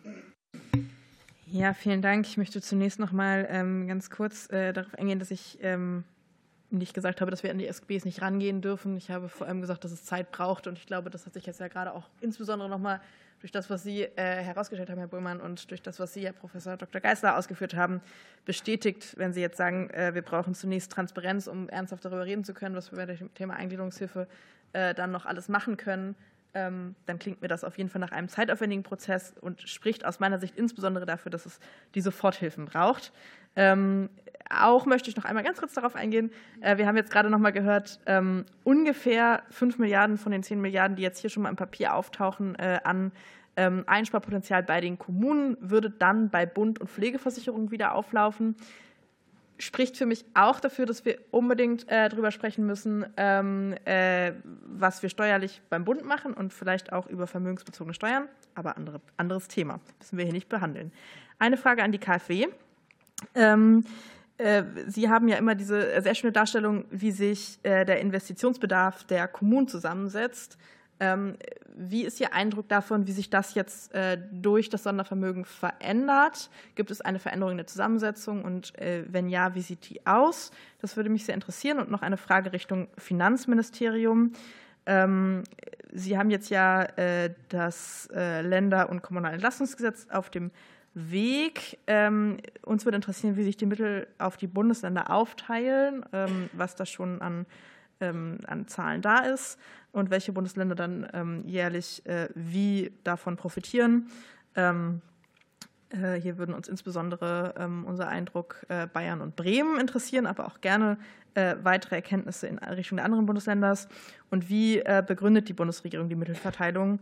Ja, vielen Dank. Ich möchte zunächst noch mal ganz kurz darauf eingehen, dass ich nicht gesagt habe, dass wir an die SGBs nicht rangehen dürfen. Ich habe vor allem gesagt, dass es Zeit braucht, und ich glaube, das hat sich jetzt ja gerade auch insbesondere noch mal durch das, was Sie herausgestellt haben, Herr Bullmann, und durch das, was Sie, Herr Professor Dr. Geisler, ausgeführt haben, bestätigt, wenn Sie jetzt sagen, wir brauchen zunächst Transparenz, um ernsthaft darüber reden zu können, was wir bei dem Thema Eingliederungshilfe dann noch alles machen können. Dann klingt mir das auf jeden Fall nach einem zeitaufwendigen Prozess und spricht aus meiner Sicht insbesondere dafür, dass es die Soforthilfen braucht. Auch möchte ich noch einmal ganz kurz darauf eingehen. Wir haben jetzt gerade noch mal gehört, ungefähr 5 Milliarden von den 10 Milliarden, die jetzt hier schon mal im Papier auftauchen, an Einsparpotenzial bei den Kommunen, würde dann bei Bund und Pflegeversicherung wieder auflaufen. Spricht für mich auch dafür, dass wir unbedingt darüber sprechen müssen, was wir steuerlich beim Bund machen und vielleicht auch über vermögensbezogene Steuern. Aber anderes Thema, müssen wir hier nicht behandeln. Eine Frage an die KfW. Sie haben ja immer diese sehr schöne Darstellung, wie sich der Investitionsbedarf der Kommunen zusammensetzt. Wie ist Ihr Eindruck davon, wie sich das jetzt durch das Sondervermögen verändert? Gibt es eine Veränderung in der Zusammensetzung und wenn ja, wie sieht die aus? Das würde mich sehr interessieren. Und noch eine Frage Richtung Finanzministerium. Sie haben jetzt ja das Länder- und Kommunalentlastungsgesetz auf dem Weg. Uns würde interessieren, wie sich die Mittel auf die Bundesländer aufteilen, was da schon an Zahlen da ist und welche Bundesländer dann jährlich wie davon profitieren. Hier würden uns insbesondere unser Eindruck Bayern und Bremen interessieren, aber auch gerne weitere Erkenntnisse in Richtung der anderen Bundesländer. Und wie begründet die Bundesregierung die Mittelverteilung?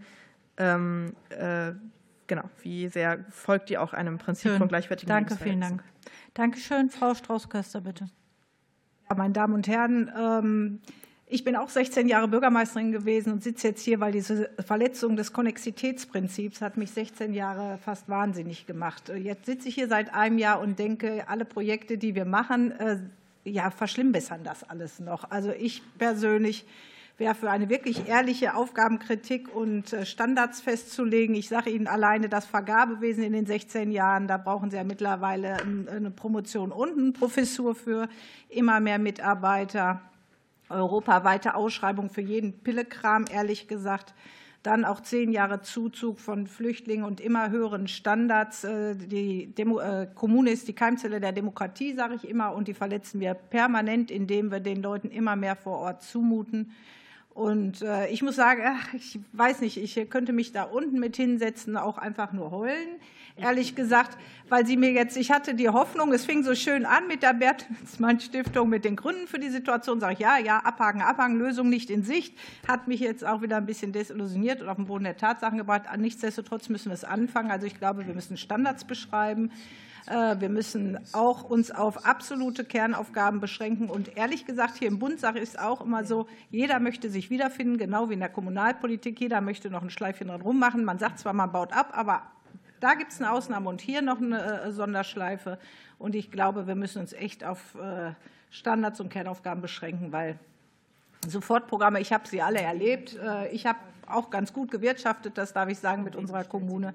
Genau, wie sehr folgt die auch einem Prinzip von gleichwertigen Vielen Dank. Dankeschön. Frau Strauß-Köster, bitte. Ja, meine Damen und Herren, ich bin auch 16 Jahre Bürgermeisterin gewesen und sitze jetzt hier, weil diese Verletzung des Konnexitätsprinzips hat mich 16 Jahre fast wahnsinnig gemacht. Jetzt sitze ich hier seit einem Jahr und denke, alle Projekte, die wir machen, verschlimmbessern das alles noch. Also ich persönlich wäre für eine wirklich ehrliche Aufgabenkritik und Standards festzulegen. Ich sage Ihnen alleine das Vergabewesen in den 16 Jahren, da brauchen Sie ja mittlerweile eine Promotion und eine Professur für, immer mehr Mitarbeiter, europaweite Ausschreibung für jeden Pillekram, ehrlich gesagt. Dann auch 10 Jahre Zuzug von Flüchtlingen und immer höheren Standards. Die Kommune ist die Keimzelle der Demokratie, sage ich immer, und die verletzen wir permanent, indem wir den Leuten immer mehr vor Ort zumuten. Und ich muss sagen, ich weiß nicht, ich könnte mich da unten mit hinsetzen, auch einfach nur heulen, ehrlich gesagt, weil Sie mir jetzt, ich hatte die Hoffnung, es fing so schön an mit der Bertelsmann Stiftung, mit den Gründen für die Situation, sage ich, ja, abhaken, Lösung nicht in Sicht, hat mich jetzt auch wieder ein bisschen desillusioniert und auf den Boden der Tatsachen gebracht. Nichtsdestotrotz müssen wir es anfangen. Also ich glaube, wir müssen Standards beschreiben. Wir müssen auch uns auf absolute Kernaufgaben beschränken. Und ehrlich gesagt, hier im Bund sage ich es auch immer so, jeder möchte sich wiederfinden, genau wie in der Kommunalpolitik. Jeder möchte noch ein Schleifchen dran rummachen. Man sagt zwar, man baut ab, aber da gibt es eine Ausnahme und hier noch eine Sonderschleife. Und ich glaube, wir müssen uns echt auf Standards und Kernaufgaben beschränken, weil Sofortprogramme, ich habe sie alle erlebt. Ich habe auch ganz gut gewirtschaftet, das darf ich sagen, mit unserer Kommune.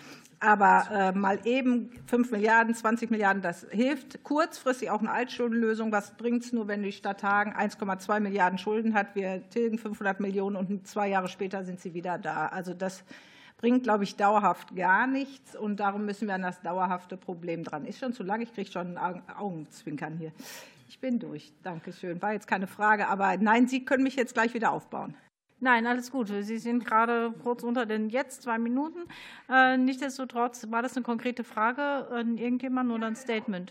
Aber mal eben 5 Milliarden, 20 Milliarden, das hilft. Kurzfristig auch eine Altschuldenlösung. Was bringt es nur, wenn die Stadt Hagen 1,2 Milliarden Schulden hat? Wir tilgen 500 Millionen und 2 Jahre später sind sie wieder da. Also das bringt, glaube ich, dauerhaft gar nichts. Und darum müssen wir an das dauerhafte Problem dran. Ist schon zu lang, ich kriege schon ein Augenzwinkern hier. Ich bin durch. Dankeschön. War jetzt keine Frage. Aber nein, Sie können mich jetzt gleich wieder aufbauen. Nein, alles gut. Sie sind gerade kurz unter den jetzt 2 Minuten. Nichtsdestotrotz, war das eine konkrete Frage an irgendjemanden oder ein Statement?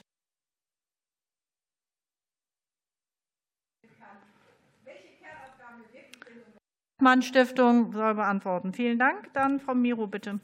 Mann Stiftung soll beantworten. Vielen Dank. Dann Frau Miro, bitte.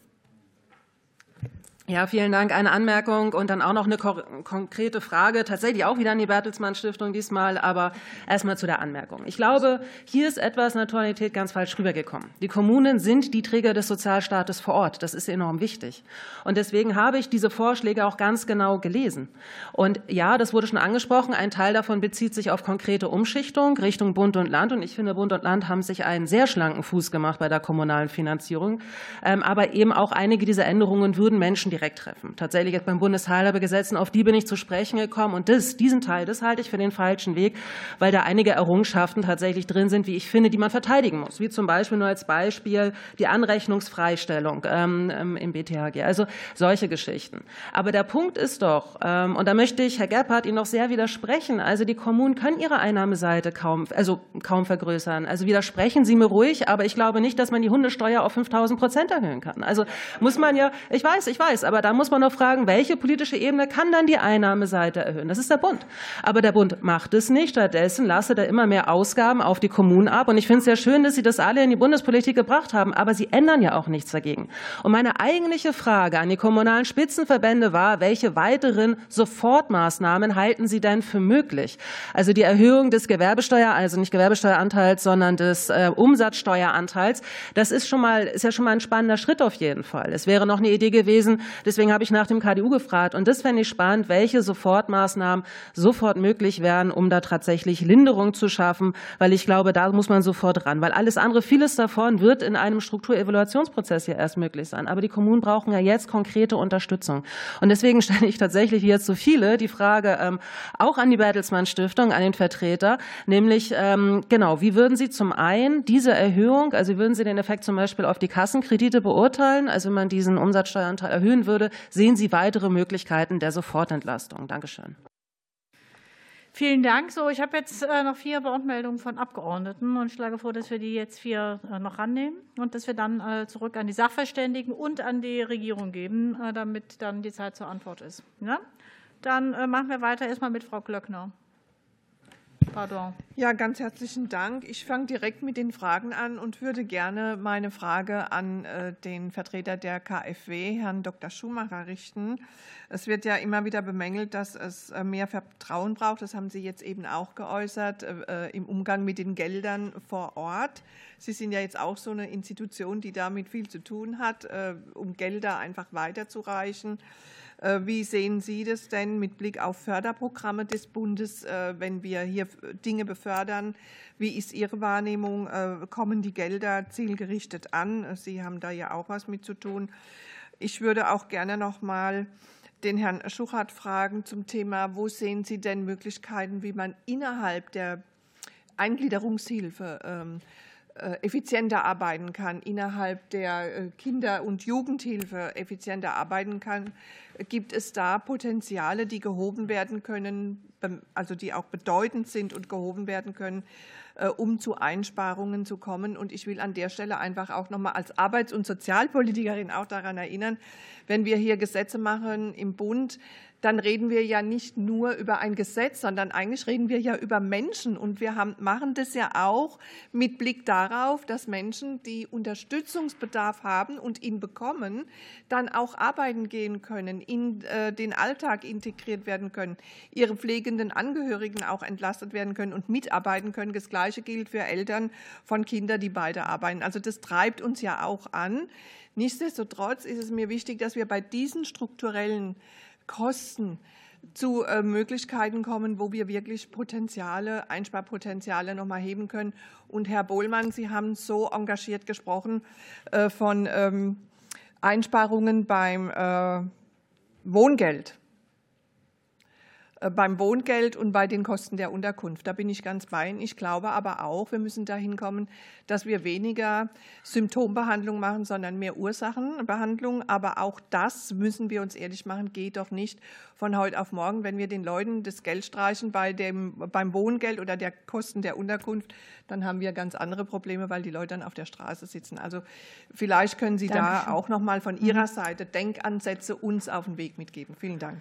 Ja, vielen Dank. Eine Anmerkung und dann auch noch eine konkrete Frage, tatsächlich auch wieder an die Bertelsmann Stiftung diesmal, aber erstmal zu der Anmerkung. Ich glaube, hier ist etwas in der Tonalität ganz falsch rübergekommen. Die Kommunen sind die Träger des Sozialstaates vor Ort. Das ist enorm wichtig. Und deswegen habe ich diese Vorschläge auch ganz genau gelesen. Und ja, das wurde schon angesprochen, ein Teil davon bezieht sich auf konkrete Umschichtung Richtung Bund und Land. Und ich finde, Bund und Land haben sich einen sehr schlanken Fuß gemacht bei der kommunalen Finanzierung. Aber eben auch einige dieser Änderungen würden Menschen direkt treffen. Tatsächlich jetzt beim Bundesteilhabegesetzen, auf die bin ich zu sprechen gekommen. Und diesen Teil, das halte ich für den falschen Weg, weil da einige Errungenschaften tatsächlich drin sind, wie ich finde, die man verteidigen muss. Wie zum Beispiel nur als Beispiel die Anrechnungsfreistellung im BTHG. Also solche Geschichten. Aber der Punkt ist doch, und da möchte ich Herr Gebhardt Ihnen noch sehr widersprechen, also die Kommunen können ihre Einnahmeseite kaum vergrößern. Also widersprechen Sie mir ruhig, aber ich glaube nicht, dass man die Hundesteuer auf 5.000% erhöhen kann. Also muss man ja, ich weiß, aber da muss man noch fragen, welche politische Ebene kann dann die Einnahmeseite erhöhen? Das ist der Bund. Aber der Bund macht es nicht. Stattdessen lasst er immer mehr Ausgaben auf die Kommunen ab. Und ich finde es sehr schön, dass Sie das alle in die Bundespolitik gebracht haben. Aber Sie ändern ja auch nichts dagegen. Und meine eigentliche Frage an die kommunalen Spitzenverbände war, welche weiteren Sofortmaßnahmen halten Sie denn für möglich? Also die Erhöhung des also nicht Gewerbesteueranteils, sondern des Umsatzsteueranteils. Das ist ja schon mal ein spannender Schritt auf jeden Fall. Es wäre noch eine Idee gewesen, Deswegen habe ich nach dem KDU gefragt. Und das fände ich spannend, welche Sofortmaßnahmen sofort möglich wären, um da tatsächlich Linderung zu schaffen, weil ich glaube, da muss man sofort ran, weil alles andere, vieles davon wird in einem Strukturevaluationsprozess ja erst möglich sein. Aber die Kommunen brauchen ja jetzt konkrete Unterstützung. Und deswegen stelle ich tatsächlich jetzt so viele die Frage auch an die Bertelsmann Stiftung, an den Vertreter, nämlich genau, wie würden Sie zum einen diese Erhöhung, also wie würden Sie den Effekt zum Beispiel auf die Kassenkredite beurteilen, also wenn man diesen Umsatzsteueranteil erhöhen würde, sehen Sie weitere Möglichkeiten der Sofortentlastung? Dankeschön. Vielen Dank. So, ich habe jetzt noch 4 Wortmeldungen von Abgeordneten und schlage vor, dass wir die jetzt 4 noch rannehmen und dass wir dann zurück an die Sachverständigen und an die Regierung geben, damit dann die Zeit zur Antwort ist. Ja? Dann machen wir weiter erstmal mit Frau Glöckner. Pardon. Ja, ganz herzlichen Dank. Ich fange direkt mit den Fragen an und würde gerne meine Frage an den Vertreter der KfW, Herrn Dr. Schumacher, richten. Es wird ja immer wieder bemängelt, dass es mehr Vertrauen braucht. Das haben Sie jetzt eben auch geäußert im Umgang mit den Geldern vor Ort. Sie sind ja jetzt auch so eine Institution, die damit viel zu tun hat, um Gelder einfach weiterzureichen. Wie sehen Sie das denn mit Blick auf Förderprogramme des Bundes, wenn wir hier Dinge befördern? Wie ist Ihre Wahrnehmung? Kommen die Gelder zielgerichtet an? Sie haben da ja auch was mit zu tun. Ich würde auch gerne noch mal den Herrn Schuchart fragen zum Thema, wo sehen Sie denn Möglichkeiten, wie man innerhalb der Eingliederungshilfe effizienter arbeiten kann, innerhalb der Kinder- und Jugendhilfe effizienter arbeiten kann? Gibt es da Potenziale, die gehoben werden können, also die auch bedeutend sind und gehoben werden können, um zu Einsparungen zu kommen? Und ich will an der Stelle einfach auch noch mal als Arbeits- und Sozialpolitikerin auch daran erinnern, wenn wir hier Gesetze machen im Bund, dann reden wir ja nicht nur über ein Gesetz, sondern eigentlich reden wir ja über Menschen. Und wir machen das ja auch mit Blick darauf, dass Menschen, die Unterstützungsbedarf haben und ihn bekommen, dann auch arbeiten gehen können, in den Alltag integriert werden können, ihre pflegenden Angehörigen auch entlastet werden können und mitarbeiten können. Das Gleiche gilt für Eltern von Kindern, die beide arbeiten. Also das treibt uns ja auch an. Nichtsdestotrotz ist es mir wichtig, dass wir bei diesen strukturellen Kosten zu Möglichkeiten kommen, wo wir wirklich Einsparpotenziale noch mal heben können. Und Herr Bohlmann, Sie haben so engagiert gesprochen von Einsparungen beim Wohngeld. Beim Wohngeld und bei den Kosten der Unterkunft. Da bin ich ganz bei Ihnen. Ich glaube aber auch, wir müssen dahin kommen, dass wir weniger Symptombehandlung machen, sondern mehr Ursachenbehandlung. Aber auch das, müssen wir uns ehrlich machen, geht doch nicht von heute auf morgen. Wenn wir den Leuten das Geld streichen beim Wohngeld oder der Kosten der Unterkunft, dann haben wir ganz andere Probleme, weil die Leute dann auf der Straße sitzen. Also vielleicht können Sie da auch noch mal von Ihrer Seite Denkansätze uns auf den Weg mitgeben. Vielen Dank.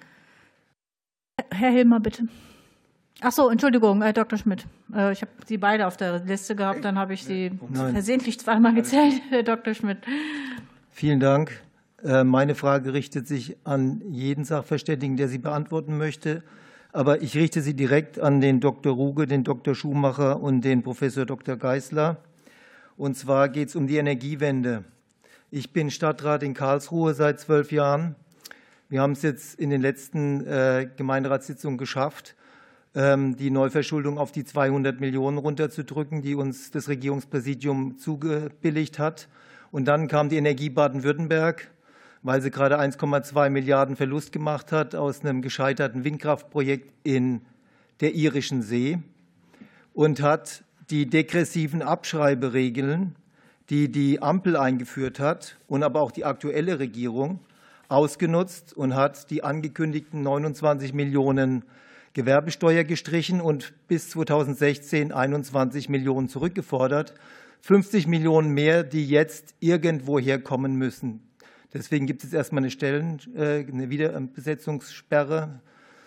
Herr Hilmer, bitte. Ach so, Entschuldigung, Herr Dr. Schmidt. Ich habe Sie beide auf der Liste gehabt, dann habe ich Sie versehentlich zweimal gezählt, Herr Dr. Schmidt. Vielen Dank. Meine Frage richtet sich an jeden Sachverständigen, der sie beantworten möchte. Aber ich richte sie direkt an den Dr. Ruge, den Dr. Schumacher und den Professor Dr. Geisler. Und zwar geht es um die Energiewende. Ich bin Stadtrat in Karlsruhe seit 12 Jahren. Wir haben es jetzt in den letzten Gemeinderatssitzungen geschafft, die Neuverschuldung auf die 200 Millionen runterzudrücken, die uns das Regierungspräsidium zugebilligt hat. Und dann kam die Energie Baden-Württemberg, weil sie gerade 1,2 Milliarden Verlust gemacht hat aus einem gescheiterten Windkraftprojekt in der Irischen See und hat die degressiven Abschreiberegeln, die die Ampel eingeführt hat und aber auch die aktuelle Regierung, ausgenutzt und hat die angekündigten 29 Millionen Gewerbesteuer gestrichen und bis 2016 21 Millionen zurückgefordert. 50 Millionen mehr, die jetzt irgendwoher kommen müssen. Deswegen gibt es erstmal eine Wiederbesetzungssperre.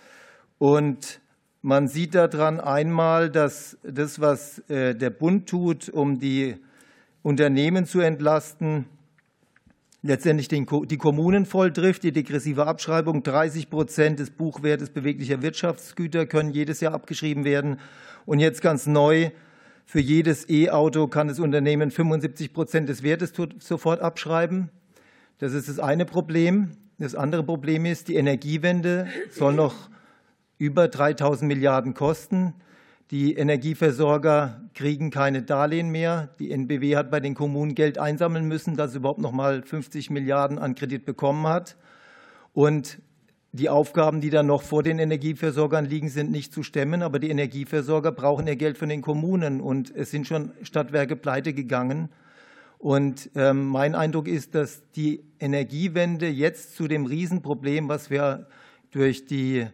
Und man sieht daran einmal, dass das, was der Bund tut, um die Unternehmen zu entlasten, letztendlich die Kommunen voll trifft. Die degressive Abschreibung, 30% des Buchwertes beweglicher Wirtschaftsgüter können jedes Jahr abgeschrieben werden. Und jetzt ganz neu, für jedes E-Auto kann das Unternehmen 75% des Wertes sofort abschreiben. Das ist das eine Problem. Das andere Problem ist, die Energiewende soll noch über 3.000 Milliarden kosten. Die Energieversorger kriegen keine Darlehen mehr. Die NBW hat bei den Kommunen Geld einsammeln müssen, dass es überhaupt noch mal 50 Milliarden an Kredit bekommen hat. Und die Aufgaben, die dann noch vor den Energieversorgern liegen, sind nicht zu stemmen. Aber die Energieversorger brauchen ja Geld von den Kommunen. Und es sind schon Stadtwerke pleite gegangen. Und mein Eindruck ist, dass die Energiewende jetzt zu dem Riesenproblem, was wir durch die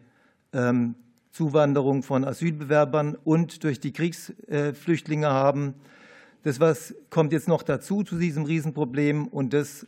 Zuwanderung von Asylbewerbern und durch die Kriegsflüchtlinge haben, das kommt jetzt noch dazu zu diesem Riesenproblem. Und das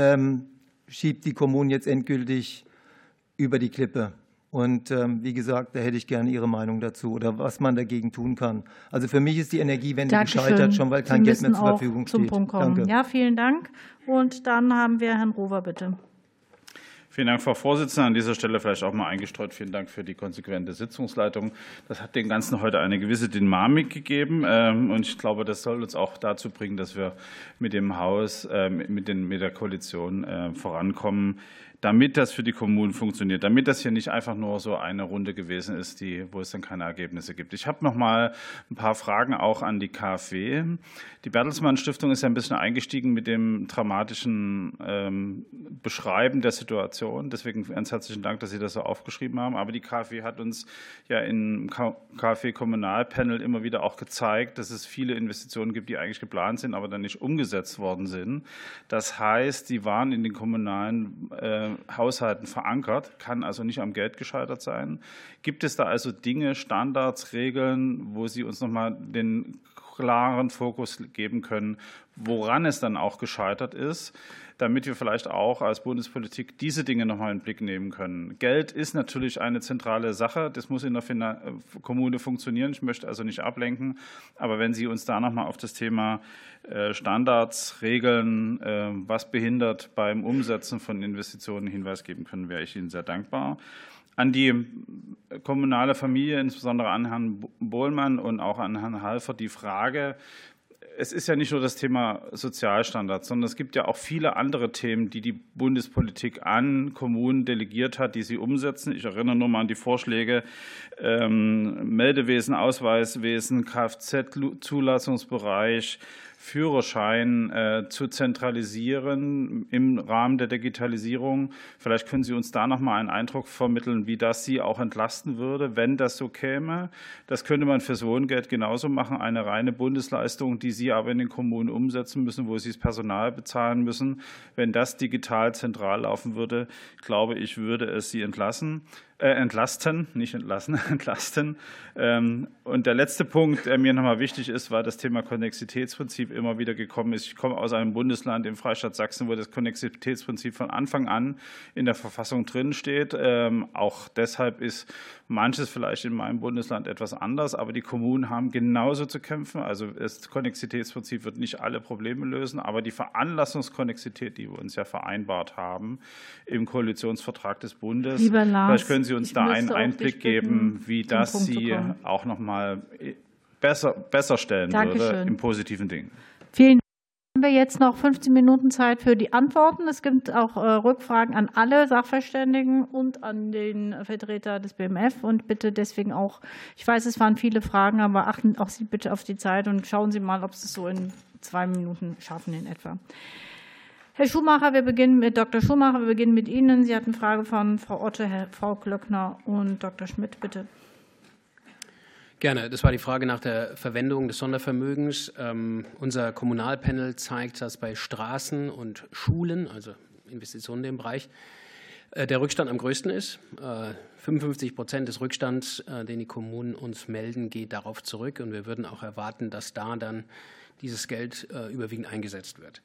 schiebt die Kommunen jetzt endgültig über die Klippe. Und wie gesagt, da hätte ich gerne Ihre Meinung dazu oder was man dagegen tun kann. Also für mich ist die Energiewende gescheitert, schon weil kein Geld mehr zur Verfügung steht. Zum Punkt kommen. Danke. Ja, vielen Dank. Und dann haben wir Herrn Rover, bitte. Vielen Dank, Frau Vorsitzende. An dieser Stelle vielleicht auch mal eingestreut. Vielen Dank für die konsequente Sitzungsleitung. Das hat dem Ganzen heute eine gewisse Dynamik gegeben. Und ich glaube, das soll uns auch dazu bringen, dass wir mit dem Haus, mit der Koalition vorankommen, damit das für die Kommunen funktioniert, damit das hier nicht einfach nur so eine Runde gewesen ist, wo es dann keine Ergebnisse gibt. Ich habe noch mal ein paar Fragen auch an die KfW. Die Bertelsmann Stiftung ist ja ein bisschen eingestiegen mit dem dramatischen Beschreiben der Situation. Deswegen ganz herzlichen Dank, dass Sie das so aufgeschrieben haben. Aber die KfW hat uns ja im KfW-Kommunalpanel immer wieder auch gezeigt, dass es viele Investitionen gibt, die eigentlich geplant sind, aber dann nicht umgesetzt worden sind. Das heißt, die waren in den kommunalen Haushalten verankert, kann also nicht am Geld gescheitert sein. Gibt es da also Dinge, Standards, Regeln, wo Sie uns noch mal den klaren Fokus geben können, woran es dann auch gescheitert ist, damit wir vielleicht auch als Bundespolitik diese Dinge noch mal in den Blick nehmen können? Geld ist natürlich eine zentrale Sache. Das muss in der Kommune funktionieren. Ich möchte also nicht ablenken. Aber wenn Sie uns da noch mal auf das Thema Standards, Regeln, was behindert beim Umsetzen von Investitionen Hinweis geben können, wäre ich Ihnen sehr dankbar. An die kommunale Familie, insbesondere an Herrn Bohlmann und auch an Herrn Halfer, die Frage: Es ist ja nicht nur das Thema Sozialstandards, sondern es gibt ja auch viele andere Themen, die die Bundespolitik an Kommunen delegiert hat, die sie umsetzen. Ich erinnere nur mal an die Vorschläge Meldewesen, Ausweiswesen, Kfz-Zulassungsbereich, Führerschein zu zentralisieren im Rahmen der Digitalisierung. Vielleicht können Sie uns da noch mal einen Eindruck vermitteln, wie das Sie auch entlasten würde, wenn das so käme. Das könnte man für Wohngeld genauso machen, eine reine Bundesleistung, die Sie aber in den Kommunen umsetzen müssen, wo Sie das Personal bezahlen müssen. Wenn das digital zentral laufen würde, glaube ich, würde es Sie entlasten. Nicht entlassen, entlasten. Und der letzte Punkt, der mir nochmal wichtig ist, weil das Thema Konnexitätsprinzip immer wieder gekommen ist. Ich komme aus einem Bundesland, im Freistaat Sachsen, wo das Konnexitätsprinzip von Anfang an in der Verfassung drin steht. Auch deshalb ist manches vielleicht in meinem Bundesland etwas anders, aber die Kommunen haben genauso zu kämpfen. Also das Konnexitätsprinzip wird nicht alle Probleme lösen, aber die Veranlassungskonnexität, die wir uns ja vereinbart haben im Koalitionsvertrag des Bundes, vielleicht können Sie uns da einen Einblick geben, wie das Sie auch noch mal besser stellen würde im positiven Ding. Vielen Dank. Haben wir jetzt noch 15 Minuten Zeit für die Antworten. Es gibt auch Rückfragen an alle Sachverständigen und an den Vertreter des BMF. Und bitte deswegen auch, ich weiß, es waren viele Fragen, aber achten auch Sie bitte auf die Zeit und schauen Sie mal, ob Sie es so in 2 Minuten schaffen in etwa. Herr Schumacher, wir beginnen mit Dr. Schumacher. Wir beginnen mit Ihnen. Sie hatten eine Frage von Frau Otte, Frau Klöckner und Dr. Schmidt, bitte. Gerne. Das war die Frage nach der Verwendung des Sondervermögens. Unser Kommunalpanel zeigt, dass bei Straßen und Schulen, also Investitionen in dem Bereich, der Rückstand am größten ist. 55% des Rückstands, den die Kommunen uns melden, geht darauf zurück. Und wir würden auch erwarten, dass da dann dieses Geld überwiegend eingesetzt wird.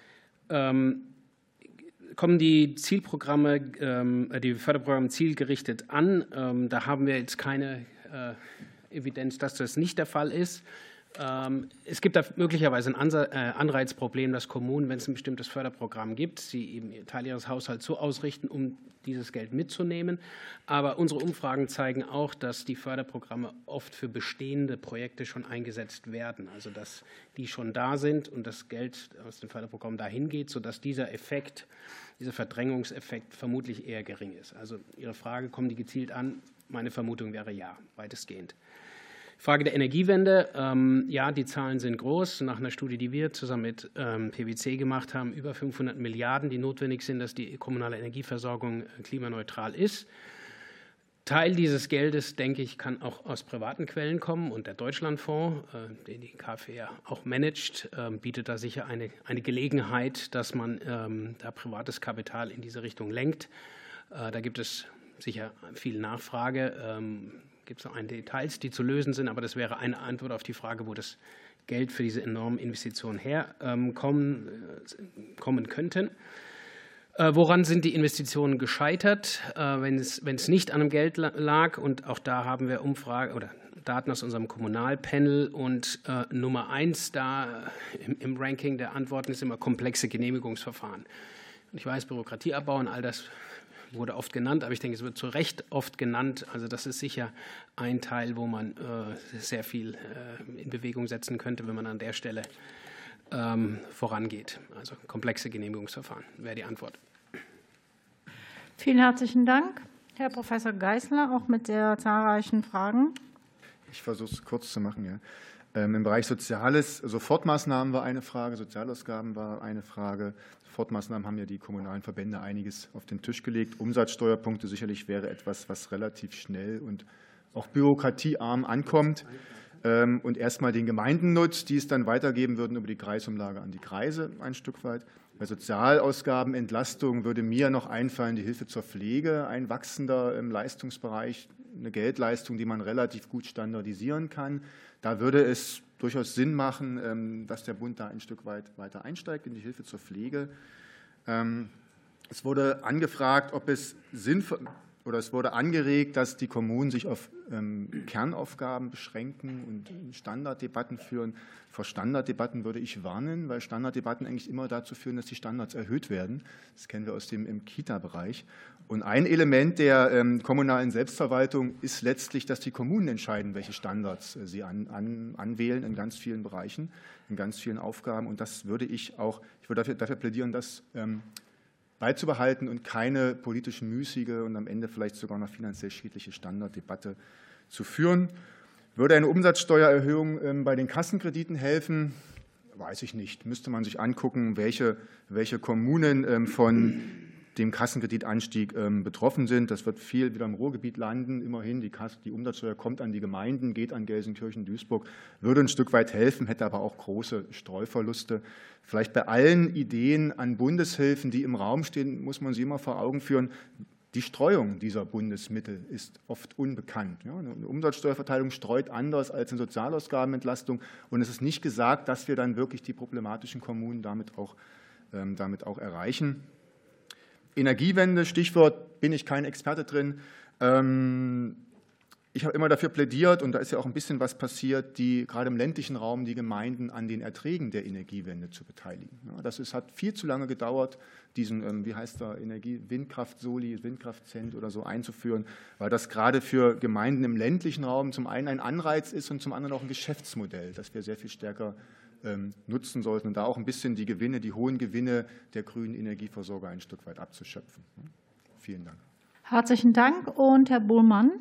Kommen die Zielprogramme, die Förderprogramme zielgerichtet an. Da haben wir jetzt keine Evidenz, dass das nicht der Fall ist. Es gibt da möglicherweise ein Anreizproblem, dass Kommunen, wenn es ein bestimmtes Förderprogramm gibt, sie eben Teil ihres Haushalts so ausrichten, um dieses Geld mitzunehmen. Aber unsere Umfragen zeigen auch, dass die Förderprogramme oft für bestehende Projekte schon eingesetzt werden, also dass die schon da sind und das Geld aus dem Förderprogramm dahin geht, sodass dieser Effekt, dieser Verdrängungseffekt vermutlich eher gering ist. Also Ihre Frage, kommen die gezielt an? Meine Vermutung wäre ja, weitestgehend. Frage der Energiewende. Ja, die Zahlen sind groß. Nach einer Studie, die wir zusammen mit PwC gemacht haben, über 500 Milliarden, die notwendig sind, dass die kommunale Energieversorgung klimaneutral ist. Teil dieses Geldes, denke ich, kann auch aus privaten Quellen kommen. Und der Deutschlandfonds, den die KfW ja auch managt, bietet da sicher eine Gelegenheit, dass man da privates Kapital in diese Richtung lenkt. Da gibt es sicher viel Nachfrage. Gibt es noch einige Details, die zu lösen sind, aber das wäre eine Antwort auf die Frage, wo das Geld für diese enormen Investitionen herkommen könnten. Woran sind die Investitionen gescheitert, wenn es nicht an dem Geld lag? Und auch da haben wir Umfragen oder Daten aus unserem Kommunalpanel. Und Nummer 1 da im Ranking der Antworten ist immer komplexe Genehmigungsverfahren. Und ich weiß, Bürokratieabbau und all das wurde oft genannt, aber ich denke, es wird zu Recht oft genannt. Also das ist sicher ein Teil, wo man sehr viel in Bewegung setzen könnte, wenn man an der Stelle vorangeht. Also komplexe Genehmigungsverfahren wäre die Antwort. Vielen herzlichen Dank, Herr Professor Geisler, auch mit sehr zahlreichen Fragen. Ich versuche es kurz zu machen. Ja. Im Bereich Soziales, Sofortmaßnahmen war eine Frage, Sozialausgaben war eine Frage. Sofortmaßnahmen haben ja die kommunalen Verbände einiges auf den Tisch gelegt. Umsatzsteuerpunkte sicherlich wäre etwas, was relativ schnell und auch bürokratiearm ankommt und erstmal den Gemeinden nutzt, die es dann weitergeben würden über die Kreisumlage an die Kreise ein Stück weit. Bei Sozialausgabenentlastung würde mir noch einfallen, die Hilfe zur Pflege, ein wachsender Leistungsbereich, eine Geldleistung, die man relativ gut standardisieren kann. Da würde es durchaus Sinn machen, dass der Bund da ein Stück weit weiter einsteigt in die Hilfe zur Pflege. Es wurde angefragt, ob es sinnvoll oder es wurde angeregt, dass die Kommunen sich auf Kernaufgaben beschränken und Standarddebatten führen. Vor Standarddebatten würde ich warnen, weil Standarddebatten eigentlich immer dazu führen, dass die Standards erhöht werden. Das kennen wir aus dem Kita-Bereich. Und ein Element der kommunalen Selbstverwaltung ist letztlich, dass die Kommunen entscheiden, welche Standards sie anwählen in ganz vielen Bereichen, in ganz vielen Aufgaben. Und das würde ich würde dafür plädieren, dass beizubehalten und keine politisch müßige und am Ende vielleicht sogar noch finanziell schädliche Standarddebatte zu führen. Würde eine Umsatzsteuererhöhung bei den Kassenkrediten helfen? Weiß ich nicht. Müsste man sich angucken, welche Kommunen von dem Kassenkreditanstieg betroffen sind. Das wird viel wieder im Ruhrgebiet landen. Immerhin, die Umsatzsteuer kommt an die Gemeinden, geht an Gelsenkirchen, Duisburg, würde ein Stück weit helfen, hätte aber auch große Streuverluste. Vielleicht bei allen Ideen an Bundeshilfen, die im Raum stehen, muss man sie immer vor Augen führen. Die Streuung dieser Bundesmittel ist oft unbekannt. Ja, eine Umsatzsteuerverteilung streut anders als eine Sozialausgabenentlastung. Und es ist nicht gesagt, dass wir dann wirklich die problematischen Kommunen damit auch erreichen. Energiewende, Stichwort, bin ich kein Experte drin. Ich habe immer dafür plädiert, und da ist ja auch ein bisschen was passiert, gerade im ländlichen Raum die Gemeinden an den Erträgen der Energiewende zu beteiligen. Ja, hat viel zu lange gedauert, diesen, Windkraft-Soli, Windkraft-Cent oder so einzuführen, weil das gerade für Gemeinden im ländlichen Raum zum einen ein Anreiz ist und zum anderen auch ein Geschäftsmodell, das wir sehr viel stärker nutzen sollten und da auch ein bisschen die hohen Gewinne der grünen Energieversorger ein Stück weit abzuschöpfen. Vielen Dank. Herzlichen Dank. Und Herr Buhlmann.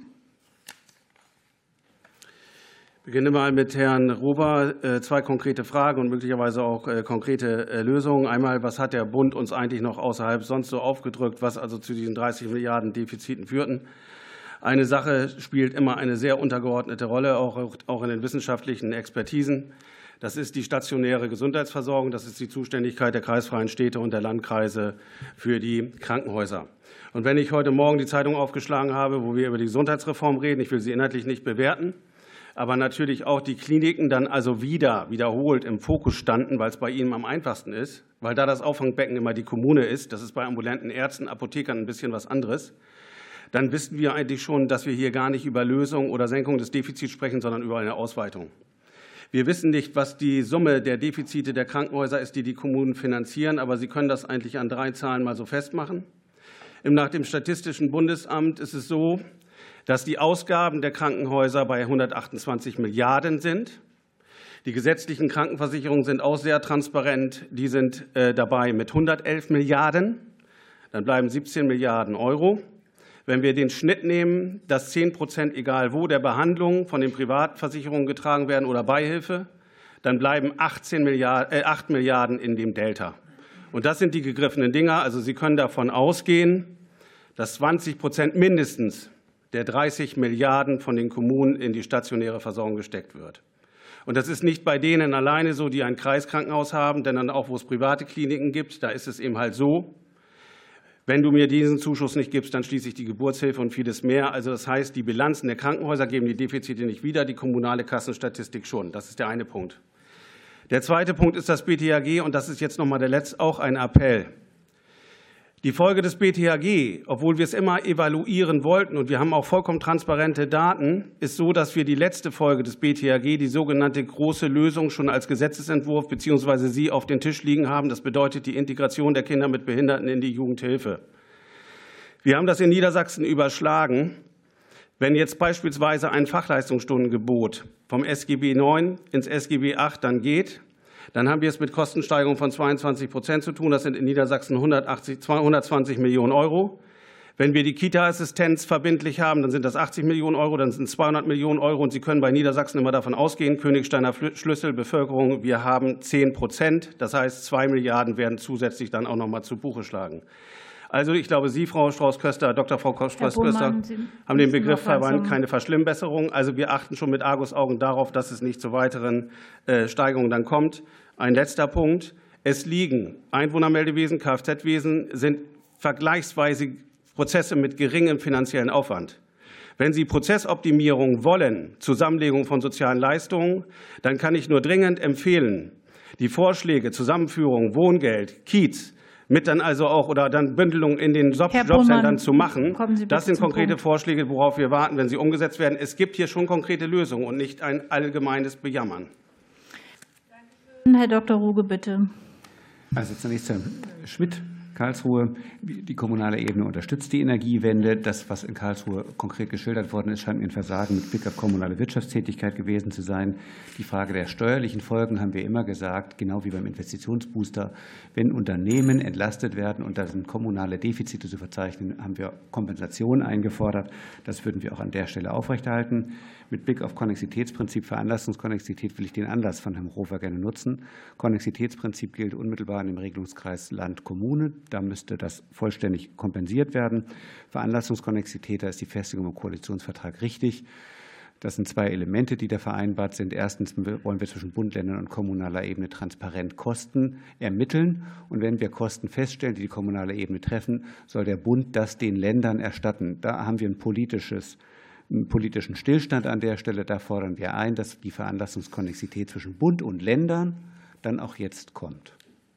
Ich beginne mal mit Herrn Ruber. 2 konkrete Fragen und möglicherweise auch konkrete Lösungen. Einmal, was hat der Bund uns eigentlich noch außerhalb sonst so aufgedrückt, was also zu diesen 30 Milliarden Defiziten führten? Eine Sache spielt immer eine sehr untergeordnete Rolle, auch in den wissenschaftlichen Expertisen. Das ist die stationäre Gesundheitsversorgung. Das ist die Zuständigkeit der kreisfreien Städte und der Landkreise für die Krankenhäuser. Und wenn ich heute Morgen die Zeitung aufgeschlagen habe, wo wir über die Gesundheitsreform reden, ich will sie inhaltlich nicht bewerten, aber natürlich auch die Kliniken dann also wiederholt im Fokus standen, weil es bei ihnen am einfachsten ist, weil da das Auffangbecken immer die Kommune ist. Das ist bei ambulanten Ärzten, Apothekern ein bisschen was anderes. Dann wissen wir eigentlich schon, dass wir hier gar nicht über Lösung oder Senkung des Defizits sprechen, sondern über eine Ausweitung. Wir wissen nicht, was die Summe der Defizite der Krankenhäuser ist, die die Kommunen finanzieren, aber Sie können das eigentlich an 3 Zahlen mal so festmachen. Nach dem Statistischen Bundesamt ist es so, dass die Ausgaben der Krankenhäuser bei 128 Milliarden sind. Die gesetzlichen Krankenversicherungen sind auch sehr transparent. Die sind dabei mit 111 Milliarden. Dann bleiben 17 Milliarden Euro. Wenn wir den Schnitt nehmen, dass 10%, egal wo, der Behandlung von den Privatversicherungen getragen werden oder Beihilfe, dann bleiben 8 Milliarden in dem Delta. Und das sind die gegriffenen Dinger. Also Sie können davon ausgehen, dass 20% mindestens der 30 Milliarden von den Kommunen in die stationäre Versorgung gesteckt wird. Und das ist nicht bei denen alleine so, die ein Kreiskrankenhaus haben, denn dann auch, wo es private Kliniken gibt, da ist es eben halt so, wenn du mir diesen Zuschuss nicht gibst, dann schließe ich die Geburtshilfe und vieles mehr. Also das heißt, die Bilanzen der Krankenhäuser geben die Defizite nicht wieder, die kommunale Kassenstatistik schon. Das ist der eine Punkt. Der zweite Punkt ist das BTHG, und das ist jetzt nochmal auch ein Appell. Die Folge des BTHG, obwohl wir es immer evaluieren wollten und wir haben auch vollkommen transparente Daten, ist so, dass wir die letzte Folge des BTHG, die sogenannte große Lösung, schon als Gesetzesentwurf bzw. Sie auf den Tisch liegen haben. Das bedeutet die Integration der Kinder mit Behinderten in die Jugendhilfe. Wir haben das in Niedersachsen überschlagen. Wenn jetzt beispielsweise ein Fachleistungsstundengebot vom SGB IX ins SGB VIII dann geht, dann haben wir es mit Kostensteigerung von 22% zu tun. Das sind in Niedersachsen 220 Millionen Euro. Wenn wir die Kita-Assistenz verbindlich haben, dann sind das 80 Millionen Euro, dann sind es 200 Millionen Euro. Und Sie können bei Niedersachsen immer davon ausgehen, Königsteiner Schlüssel, Bevölkerung, wir haben 10%. Das heißt, 2 Milliarden werden zusätzlich dann auch noch mal zu Buche schlagen. Also ich glaube, Sie, Frau Strauß-Köster, Dr. Frau Strauß-Köster, haben den Begriff verwandt, keine Verschlimmbesserung. Also wir achten schon mit Argusaugen darauf, dass es nicht zu weiteren Steigerungen dann kommt. Ein letzter Punkt. Es liegen Einwohnermeldewesen, Kfz-Wesen sind vergleichsweise Prozesse mit geringem finanziellen Aufwand. Wenn Sie Prozessoptimierung wollen, Zusammenlegung von sozialen Leistungen, dann kann ich nur dringend empfehlen, die Vorschläge Zusammenführung, Wohngeld, Kiez, mit dann also auch oder dann Bündelung in den Jobcentern zu machen. Das sind konkrete Vorschläge, worauf wir warten, wenn sie umgesetzt werden. Es gibt hier schon konkrete Lösungen und nicht ein allgemeines Bejammern. Herr Dr. Ruge, bitte. Also zunächst Herr Schmidt, Karlsruhe. Die kommunale Ebene unterstützt die Energiewende. Das, was in Karlsruhe konkret geschildert worden ist, scheint mir ein Versagen mit Blick auf kommunale Wirtschaftstätigkeit gewesen zu sein. Die Frage der steuerlichen Folgen haben wir immer gesagt, genau wie beim Investitionsbooster. Wenn Unternehmen entlastet werden und da sind kommunale Defizite zu verzeichnen, haben wir Kompensation eingefordert. Das würden wir auch an der Stelle aufrechterhalten. Mit Blick auf Konnexitätsprinzip, Veranlassungskonnexität will ich den Anlass von Herrn Hofer gerne nutzen. Konnexitätsprinzip gilt unmittelbar in dem Regelungskreis Land-Kommune. Da müsste das vollständig kompensiert werden. Veranlassungskonnexität, da ist die Festigung im Koalitionsvertrag richtig. Das sind 2 Elemente, die da vereinbart sind. Erstens wollen wir zwischen Bund, Ländern und kommunaler Ebene transparent Kosten ermitteln. Und wenn wir Kosten feststellen, die die kommunale Ebene treffen, soll der Bund das den Ländern erstatten. Da haben wir einen politischen Stillstand an der Stelle. Da fordern wir ein, dass die Veranlassungskonnexität zwischen Bund und Ländern dann auch jetzt kommt.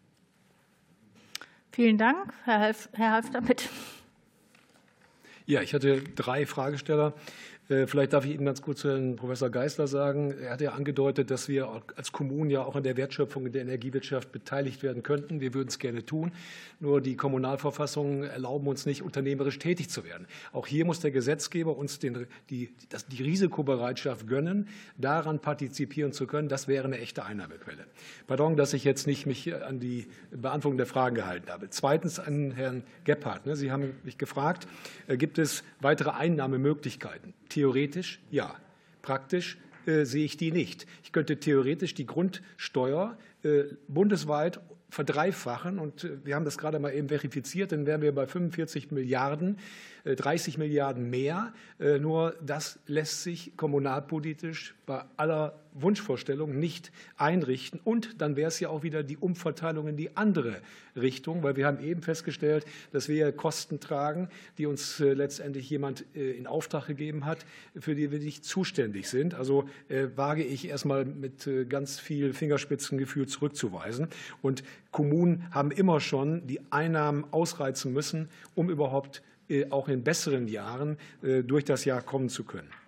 Vielen Dank. Herr Halfter, bitte. Ja, ich hatte 3 Fragesteller. Vielleicht darf ich Ihnen ganz kurz zu Herrn Professor Geisler sagen. Er hat ja angedeutet, dass wir als Kommunen ja auch an der Wertschöpfung in der Energiewirtschaft beteiligt werden könnten. Wir würden es gerne tun. Nur die Kommunalverfassungen erlauben uns nicht, unternehmerisch tätig zu werden. Auch hier muss der Gesetzgeber uns die Risikobereitschaft gönnen, daran partizipieren zu können. Das wäre eine echte Einnahmequelle. Pardon, dass ich jetzt nicht mich an die Beantwortung der Fragen gehalten habe. Zweitens an Herrn Gebhardt. Sie haben mich gefragt, gibt es weitere Einnahmemöglichkeiten? Theoretisch ja, praktisch sehe ich die nicht. Ich könnte theoretisch die Grundsteuer bundesweit verdreifachen und wir haben das gerade mal eben verifiziert, dann wären wir bei 45 Milliarden, 30 Milliarden mehr. Nur das lässt sich kommunalpolitisch bei aller Wunschvorstellung nicht einrichten. Und dann wäre es ja auch wieder die Umverteilung in die andere Richtung, weil wir haben eben festgestellt, dass wir Kosten tragen, die uns letztendlich jemand in Auftrag gegeben hat, für die wir nicht zuständig sind. Also wage ich erstmal mit ganz viel Fingerspitzengefühl zurückzuweisen. Und Kommunen haben immer schon die Einnahmen ausreizen müssen, um überhaupt auch in besseren Jahren durch das Jahr kommen zu können.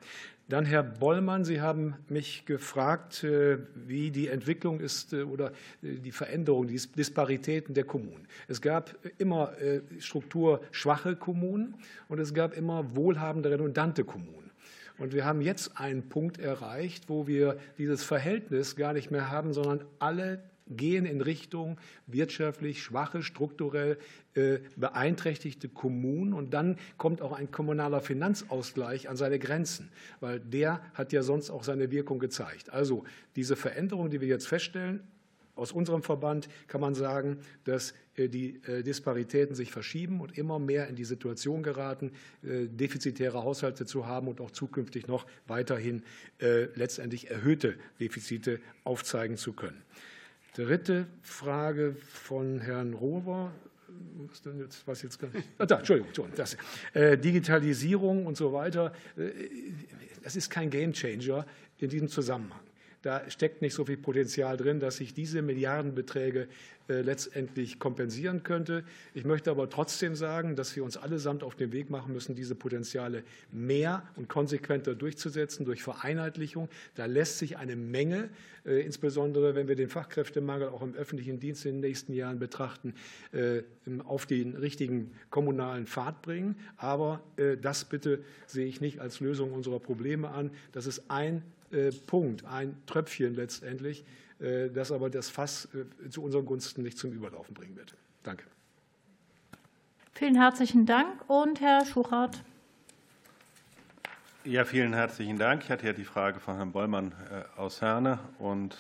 Dann Herr Bollmann, Sie haben mich gefragt, wie die Entwicklung ist oder die Veränderung, die Disparitäten der Kommunen. Es gab immer strukturschwache Kommunen und es gab immer wohlhabende, redundante Kommunen. Und wir haben jetzt einen Punkt erreicht, wo wir dieses Verhältnis gar nicht mehr haben, sondern alle gehen in Richtung wirtschaftlich schwache, strukturell beeinträchtigte Kommunen. Und dann kommt auch ein kommunaler Finanzausgleich an seine Grenzen, weil der hat ja sonst auch seine Wirkung gezeigt. Also diese Veränderung, die wir jetzt feststellen, aus unserem Verband kann man sagen, dass die Disparitäten sich verschieben und immer mehr in die Situation geraten, defizitäre Haushalte zu haben und auch zukünftig noch weiterhin letztendlich erhöhte Defizite aufzeigen zu können. Dritte Frage von Herrn Rohwer. Entschuldigung, das, Digitalisierung und so weiter. Das ist kein Gamechanger in diesem Zusammenhang. Da steckt nicht so viel Potenzial drin, dass sich diese Milliardenbeträge letztendlich kompensieren könnte. Ich möchte aber trotzdem sagen, dass wir uns allesamt auf den Weg machen müssen, diese Potenziale mehr und konsequenter durchzusetzen durch Vereinheitlichung. Da lässt sich eine Menge, insbesondere wenn wir den Fachkräftemangel auch im öffentlichen Dienst in den nächsten Jahren betrachten, auf den richtigen kommunalen Pfad bringen. Aber das bitte sehe ich nicht als Lösung unserer Probleme an. Das ist ein Punkt, ein Tröpfchen letztendlich, das aber das Fass zu unseren Gunsten nicht zum Überlaufen bringen wird. Danke. Vielen herzlichen Dank. Und Herr Schuchart. Ja, vielen herzlichen Dank. Ich hatte ja die Frage von Herrn Bollmann aus Herne. Und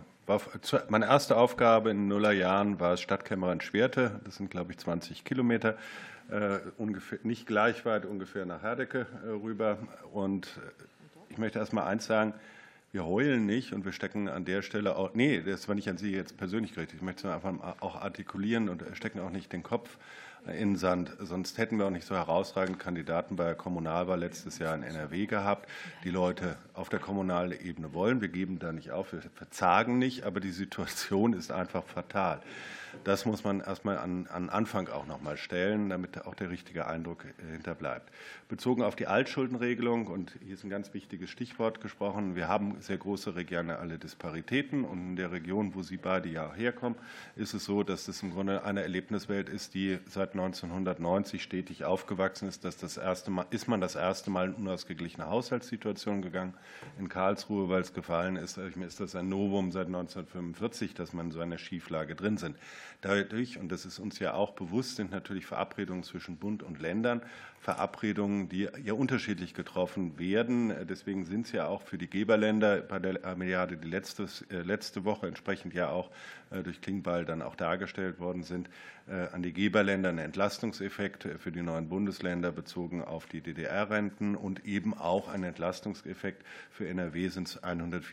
meine erste Aufgabe in den Nullerjahren war Stadtkämmerin-Schwerte. Das sind, glaube ich, 20 Kilometer. Ungefähr, nicht gleich weit, ungefähr nach Herdecke rüber. Und ich möchte erst mal eins sagen, wir heulen nicht und wir stecken an der Stelle auch, nee, das war nicht an Sie jetzt persönlich gerichtet, ich möchte es einfach auch artikulieren und stecken auch nicht den Kopf in den Sand. Sonst hätten wir auch nicht so herausragende Kandidaten bei der Kommunalwahl letztes Jahr in NRW gehabt, die Leute auf der kommunalen Ebene wollen. Wir geben da nicht auf, wir verzagen nicht, aber die Situation ist einfach fatal. Das muss man erstmal an Anfang auch noch mal stellen, damit auch der richtige Eindruck hinterbleibt. Bezogen auf die Altschuldenregelung, und hier ist ein ganz wichtiges Stichwort gesprochen, wir haben sehr große regionale Disparitäten und in der Region, wo Sie beide ja herkommen, ist es so, dass es im Grunde eine Erlebniswelt ist, die seit 1990 stetig aufgewachsen ist. Ist man das erste Mal in unausgeglichene Haushaltssituationen gegangen in Karlsruhe, weil es gefallen ist. Mir ist das ein Novum seit 1945, dass man in so einer Schieflage drin sind. Dadurch, und das ist uns ja auch bewusst, sind natürlich Verabredungen zwischen Bund und Ländern, Verabredungen, die ja unterschiedlich getroffen werden. Deswegen sind es ja auch für die Geberländer bei der Milliarde, die letzte Woche entsprechend ja auch durch Klingbeil dann auch dargestellt worden sind, an die Geberländer ein Entlastungseffekt für die neuen Bundesländer bezogen auf die DDR-Renten und eben auch ein Entlastungseffekt für NRW sind es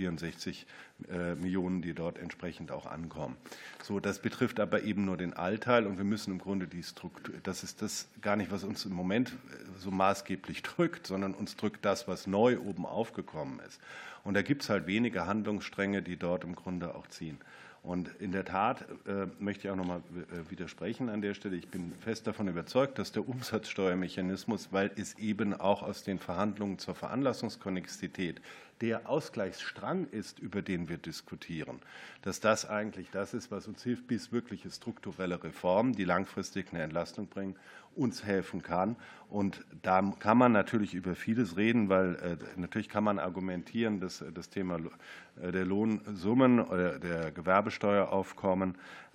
164 Millionen, die dort entsprechend auch ankommen. So, das betrifft aber eben nur den Altteil und wir müssen im Grunde die Struktur, das ist das gar nicht, was uns im Moment so maßgeblich drückt, sondern uns drückt das, was neu oben aufgekommen ist. Und da gibt es halt wenige Handlungsstränge, die dort im Grunde auch ziehen. Und in der Tat möchte ich auch noch mal widersprechen an der Stelle. Ich bin fest davon überzeugt, dass der Umsatzsteuermechanismus, weil es eben auch aus den Verhandlungen zur Veranlassungskonnexität der Ausgleichsstrang ist, über den wir diskutieren, dass das eigentlich das ist, was uns hilft, bis wirkliche strukturelle Reformen, die langfristig eine Entlastung bringen, uns helfen kann. Und da kann man natürlich über vieles reden, weil natürlich kann man argumentieren, dass das Thema der Lohnsummen oder der Gewerbesteueraufkommen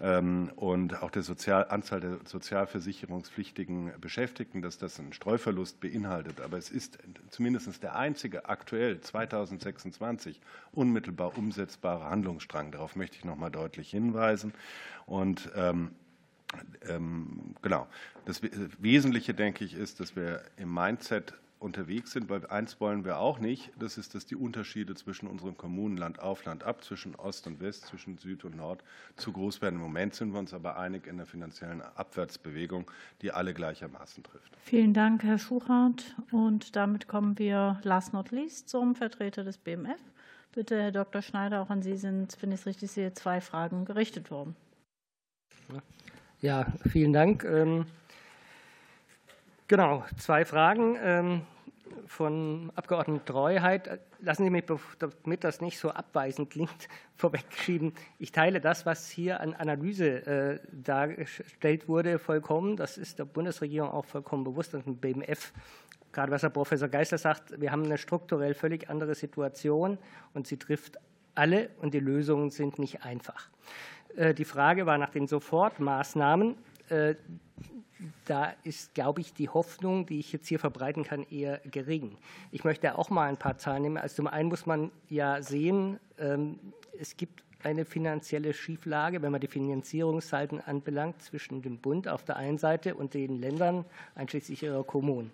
und auch der Anzahl der sozialversicherungspflichtigen Beschäftigten, dass das einen Streuverlust beinhaltet. Aber es ist zumindest der einzige aktuell 2026 unmittelbar umsetzbare Handlungsstrang. Darauf möchte ich noch mal deutlich hinweisen. Und genau. Das Wesentliche, denke ich, ist, dass wir im Mindset unterwegs sind, weil eins wollen wir auch nicht, das ist, dass die Unterschiede zwischen unseren Kommunen Land auf, Land ab, zwischen Ost und West, zwischen Süd und Nord zu groß werden. Im Moment sind wir uns aber einig in der finanziellen Abwärtsbewegung, die alle gleichermaßen trifft. Vielen Dank, Herr Schuchart. Und damit kommen wir last not least zum Vertreter des BMF. Bitte, Herr Dr. Schneider, auch an Sie sind, wenn ich es richtig sehe, 2 Fragen gerichtet worden. Ja, vielen Dank. Genau, 2 Fragen. von Abgeordneten Treuheit. Lassen Sie mich, damit das nicht so abweisend klingt, vorwegschieben. Ich teile das, was hier an Analyse dargestellt wurde, vollkommen. Das ist der Bundesregierung auch vollkommen bewusst und dem BMF. Gerade was Herr Professor Geisler sagt, wir haben eine strukturell völlig andere Situation und sie trifft alle und die Lösungen sind nicht einfach. Die Frage war nach den Sofortmaßnahmen. Da ist, glaube ich, die Hoffnung, die ich jetzt hier verbreiten kann, eher gering. Ich möchte auch mal ein paar Zahlen nehmen. Also zum einen muss man ja sehen, es gibt eine finanzielle Schieflage, wenn man die Finanzierungssalden anbelangt, zwischen dem Bund auf der einen Seite und den Ländern, einschließlich ihrer Kommunen.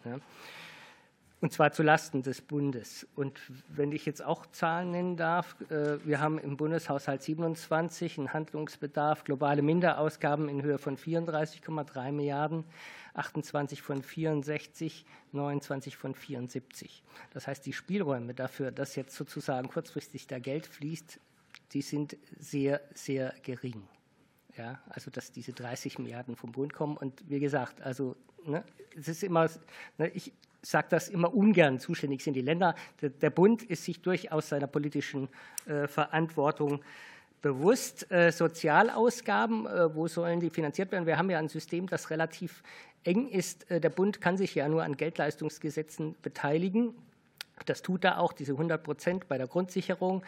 Und zwar zulasten des Bundes. Und wenn ich jetzt auch Zahlen nennen darf, wir haben im Bundeshaushalt 27 einen Handlungsbedarf, globale Minderausgaben in Höhe von 34,3 Milliarden, 28 von 64, 29 von 74. Das heißt, die Spielräume dafür, dass jetzt sozusagen kurzfristig da Geld fließt, die sind sehr, sehr gering. Ja, also dass diese 30 Milliarden vom Bund kommen. Und wie gesagt, also es ist immer, ich sage das immer ungern, zuständig sind die Länder. Der Bund ist sich durchaus seiner politischen Verantwortung bewusst. Sozialausgaben, wo sollen die finanziert werden? Wir haben ja ein System, das relativ eng ist. Der Bund kann sich ja nur an Geldleistungsgesetzen beteiligen. Das tut er auch, diese 100% bei der Grundsicherung,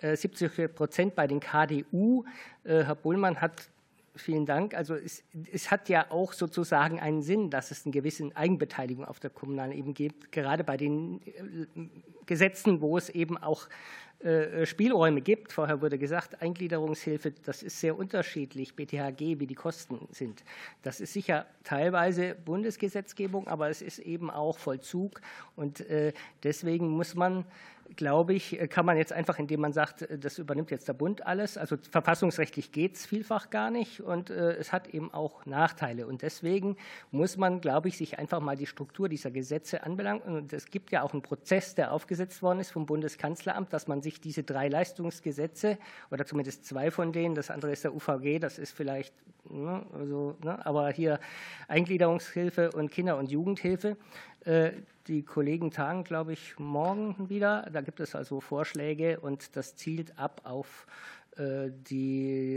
70% bei den KDU. Herr Bullmann hat Vielen Dank. Also es hat ja auch sozusagen einen Sinn, dass es eine gewisse Eigenbeteiligung auf der kommunalen Ebene gibt, gerade bei den Gesetzen, wo es eben auch Spielräume gibt. Vorher wurde gesagt, Eingliederungshilfe, das ist sehr unterschiedlich, BTHG, wie die Kosten sind. Das ist sicher teilweise Bundesgesetzgebung, aber es ist eben auch Vollzug. Und deswegen muss man, glaube ich, kann man jetzt einfach, indem man sagt, das übernimmt jetzt der Bund alles, also verfassungsrechtlich geht es vielfach gar nicht und es hat eben auch Nachteile. Und deswegen muss man, glaube ich, sich einfach mal die Struktur dieser Gesetze anbelangen. Und es gibt ja auch einen Prozess, der aufgesetzt worden ist vom Bundeskanzleramt, dass man sich diese 3 Leistungsgesetze oder zumindest 2 von denen, das andere ist der UVG, das ist vielleicht, aber hier Eingliederungshilfe und Kinder- und Jugendhilfe. Die Kollegen tagen, glaube ich, morgen wieder. Da gibt es also Vorschläge und das zielt ab auf die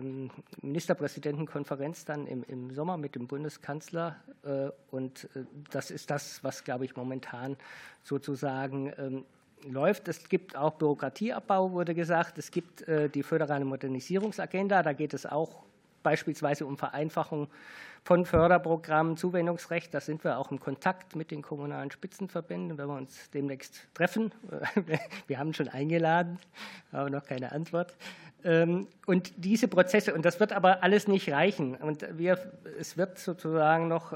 Ministerpräsidentenkonferenz dann im Sommer mit dem Bundeskanzler. Und das ist das, was, glaube ich, momentan sozusagen läuft. Es gibt auch Bürokratieabbau, wurde gesagt. Es gibt die föderale Modernisierungsagenda. Da geht es auch beispielsweise um Vereinfachung von Förderprogrammen, Zuwendungsrecht. Da sind wir auch im Kontakt mit den kommunalen Spitzenverbänden, wenn wir uns demnächst treffen. Wir haben schon eingeladen, aber noch keine Antwort. Und diese Prozesse, und das wird aber alles nicht reichen. Und es wird sozusagen noch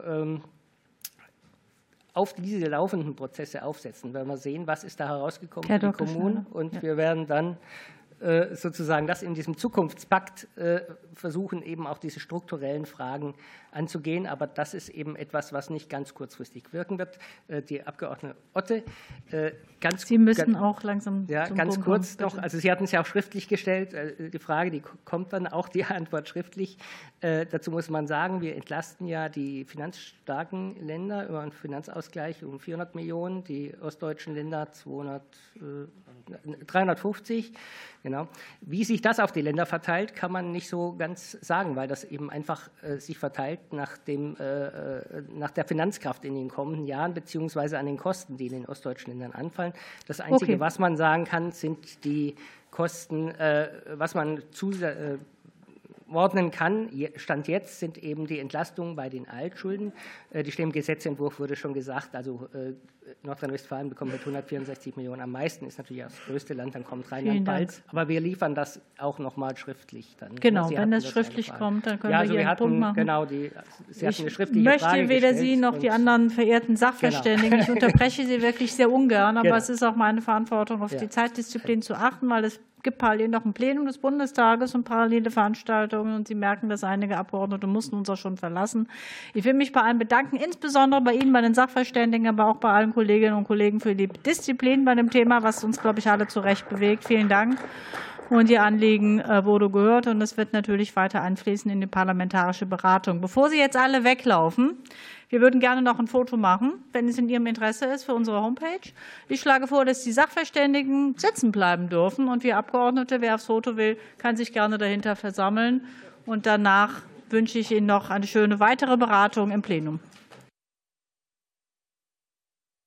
auf diese laufenden Prozesse aufsetzen, wenn wir sehen, was ist da herausgekommen für die Kommunen. Und wir werden dann sozusagen das in diesem Zukunftspakt versuchen, eben auch diese strukturellen Fragen anzugehen. Aber das ist eben etwas, was nicht ganz kurzfristig wirken wird. Die Abgeordnete Otte, Sie müssen auch langsam ja, zum ganz Punkt kurz kommen, noch. Also Sie hatten es ja auch schriftlich gestellt. Die Frage, die kommt dann auch, die Antwort schriftlich. Dazu muss man sagen, wir entlasten ja die finanzstarken Länder über einen Finanzausgleich um 400 Millionen, die ostdeutschen Länder 350. Genau. Wie sich das auf die Länder verteilt, kann man nicht so ganz sagen, weil das eben einfach sich verteilt nach der Finanzkraft in den kommenden Jahren beziehungsweise an den Kosten, die in den ostdeutschen Ländern anfallen. Das Einzige, was man sagen kann, sind die Kosten, was man ordnen kann, Stand jetzt, sind eben die Entlastungen bei den Altschulden. Die stehen im Gesetzentwurf, wurde schon gesagt, also Nordrhein-Westfalen bekommt mit 164 Millionen am meisten, ist natürlich das größte Land, dann kommt Rheinland-Pfalz. Aber wir liefern das auch noch mal schriftlich. Dann. Genau, wenn das schriftlich kommt, dann können wir hier einen Punkt machen. Genau, Sie hatten eine schriftliche Frage gestellt. Ich möchte weder Sie noch die anderen verehrten Sachverständigen, genau. Ich unterbreche Sie wirklich sehr ungern, aber es ist auch meine Verantwortung, auf die Zeitdisziplin zu achten, weil es gibt parallel noch ein Plenum des Bundestages und parallele Veranstaltungen. Und Sie merken, dass einige Abgeordnete mussten uns auch schon verlassen. Ich will mich bei allen bedanken, insbesondere bei Ihnen, bei den Sachverständigen, aber auch bei allen Kolleginnen und Kollegen für die Disziplin bei dem Thema, was uns, glaube ich, alle zu Recht bewegt. Vielen Dank. Und Ihr Anliegen wurde gehört, und es wird natürlich weiter einfließen in die parlamentarische Beratung. Bevor Sie jetzt alle weglaufen, wir würden gerne noch ein Foto machen, wenn es in Ihrem Interesse ist, für unsere Homepage. Ich schlage vor, dass die Sachverständigen sitzen bleiben dürfen, und wir Abgeordnete, wer aufs Foto will, kann sich gerne dahinter versammeln. Und danach wünsche ich Ihnen noch eine schöne weitere Beratung im Plenum.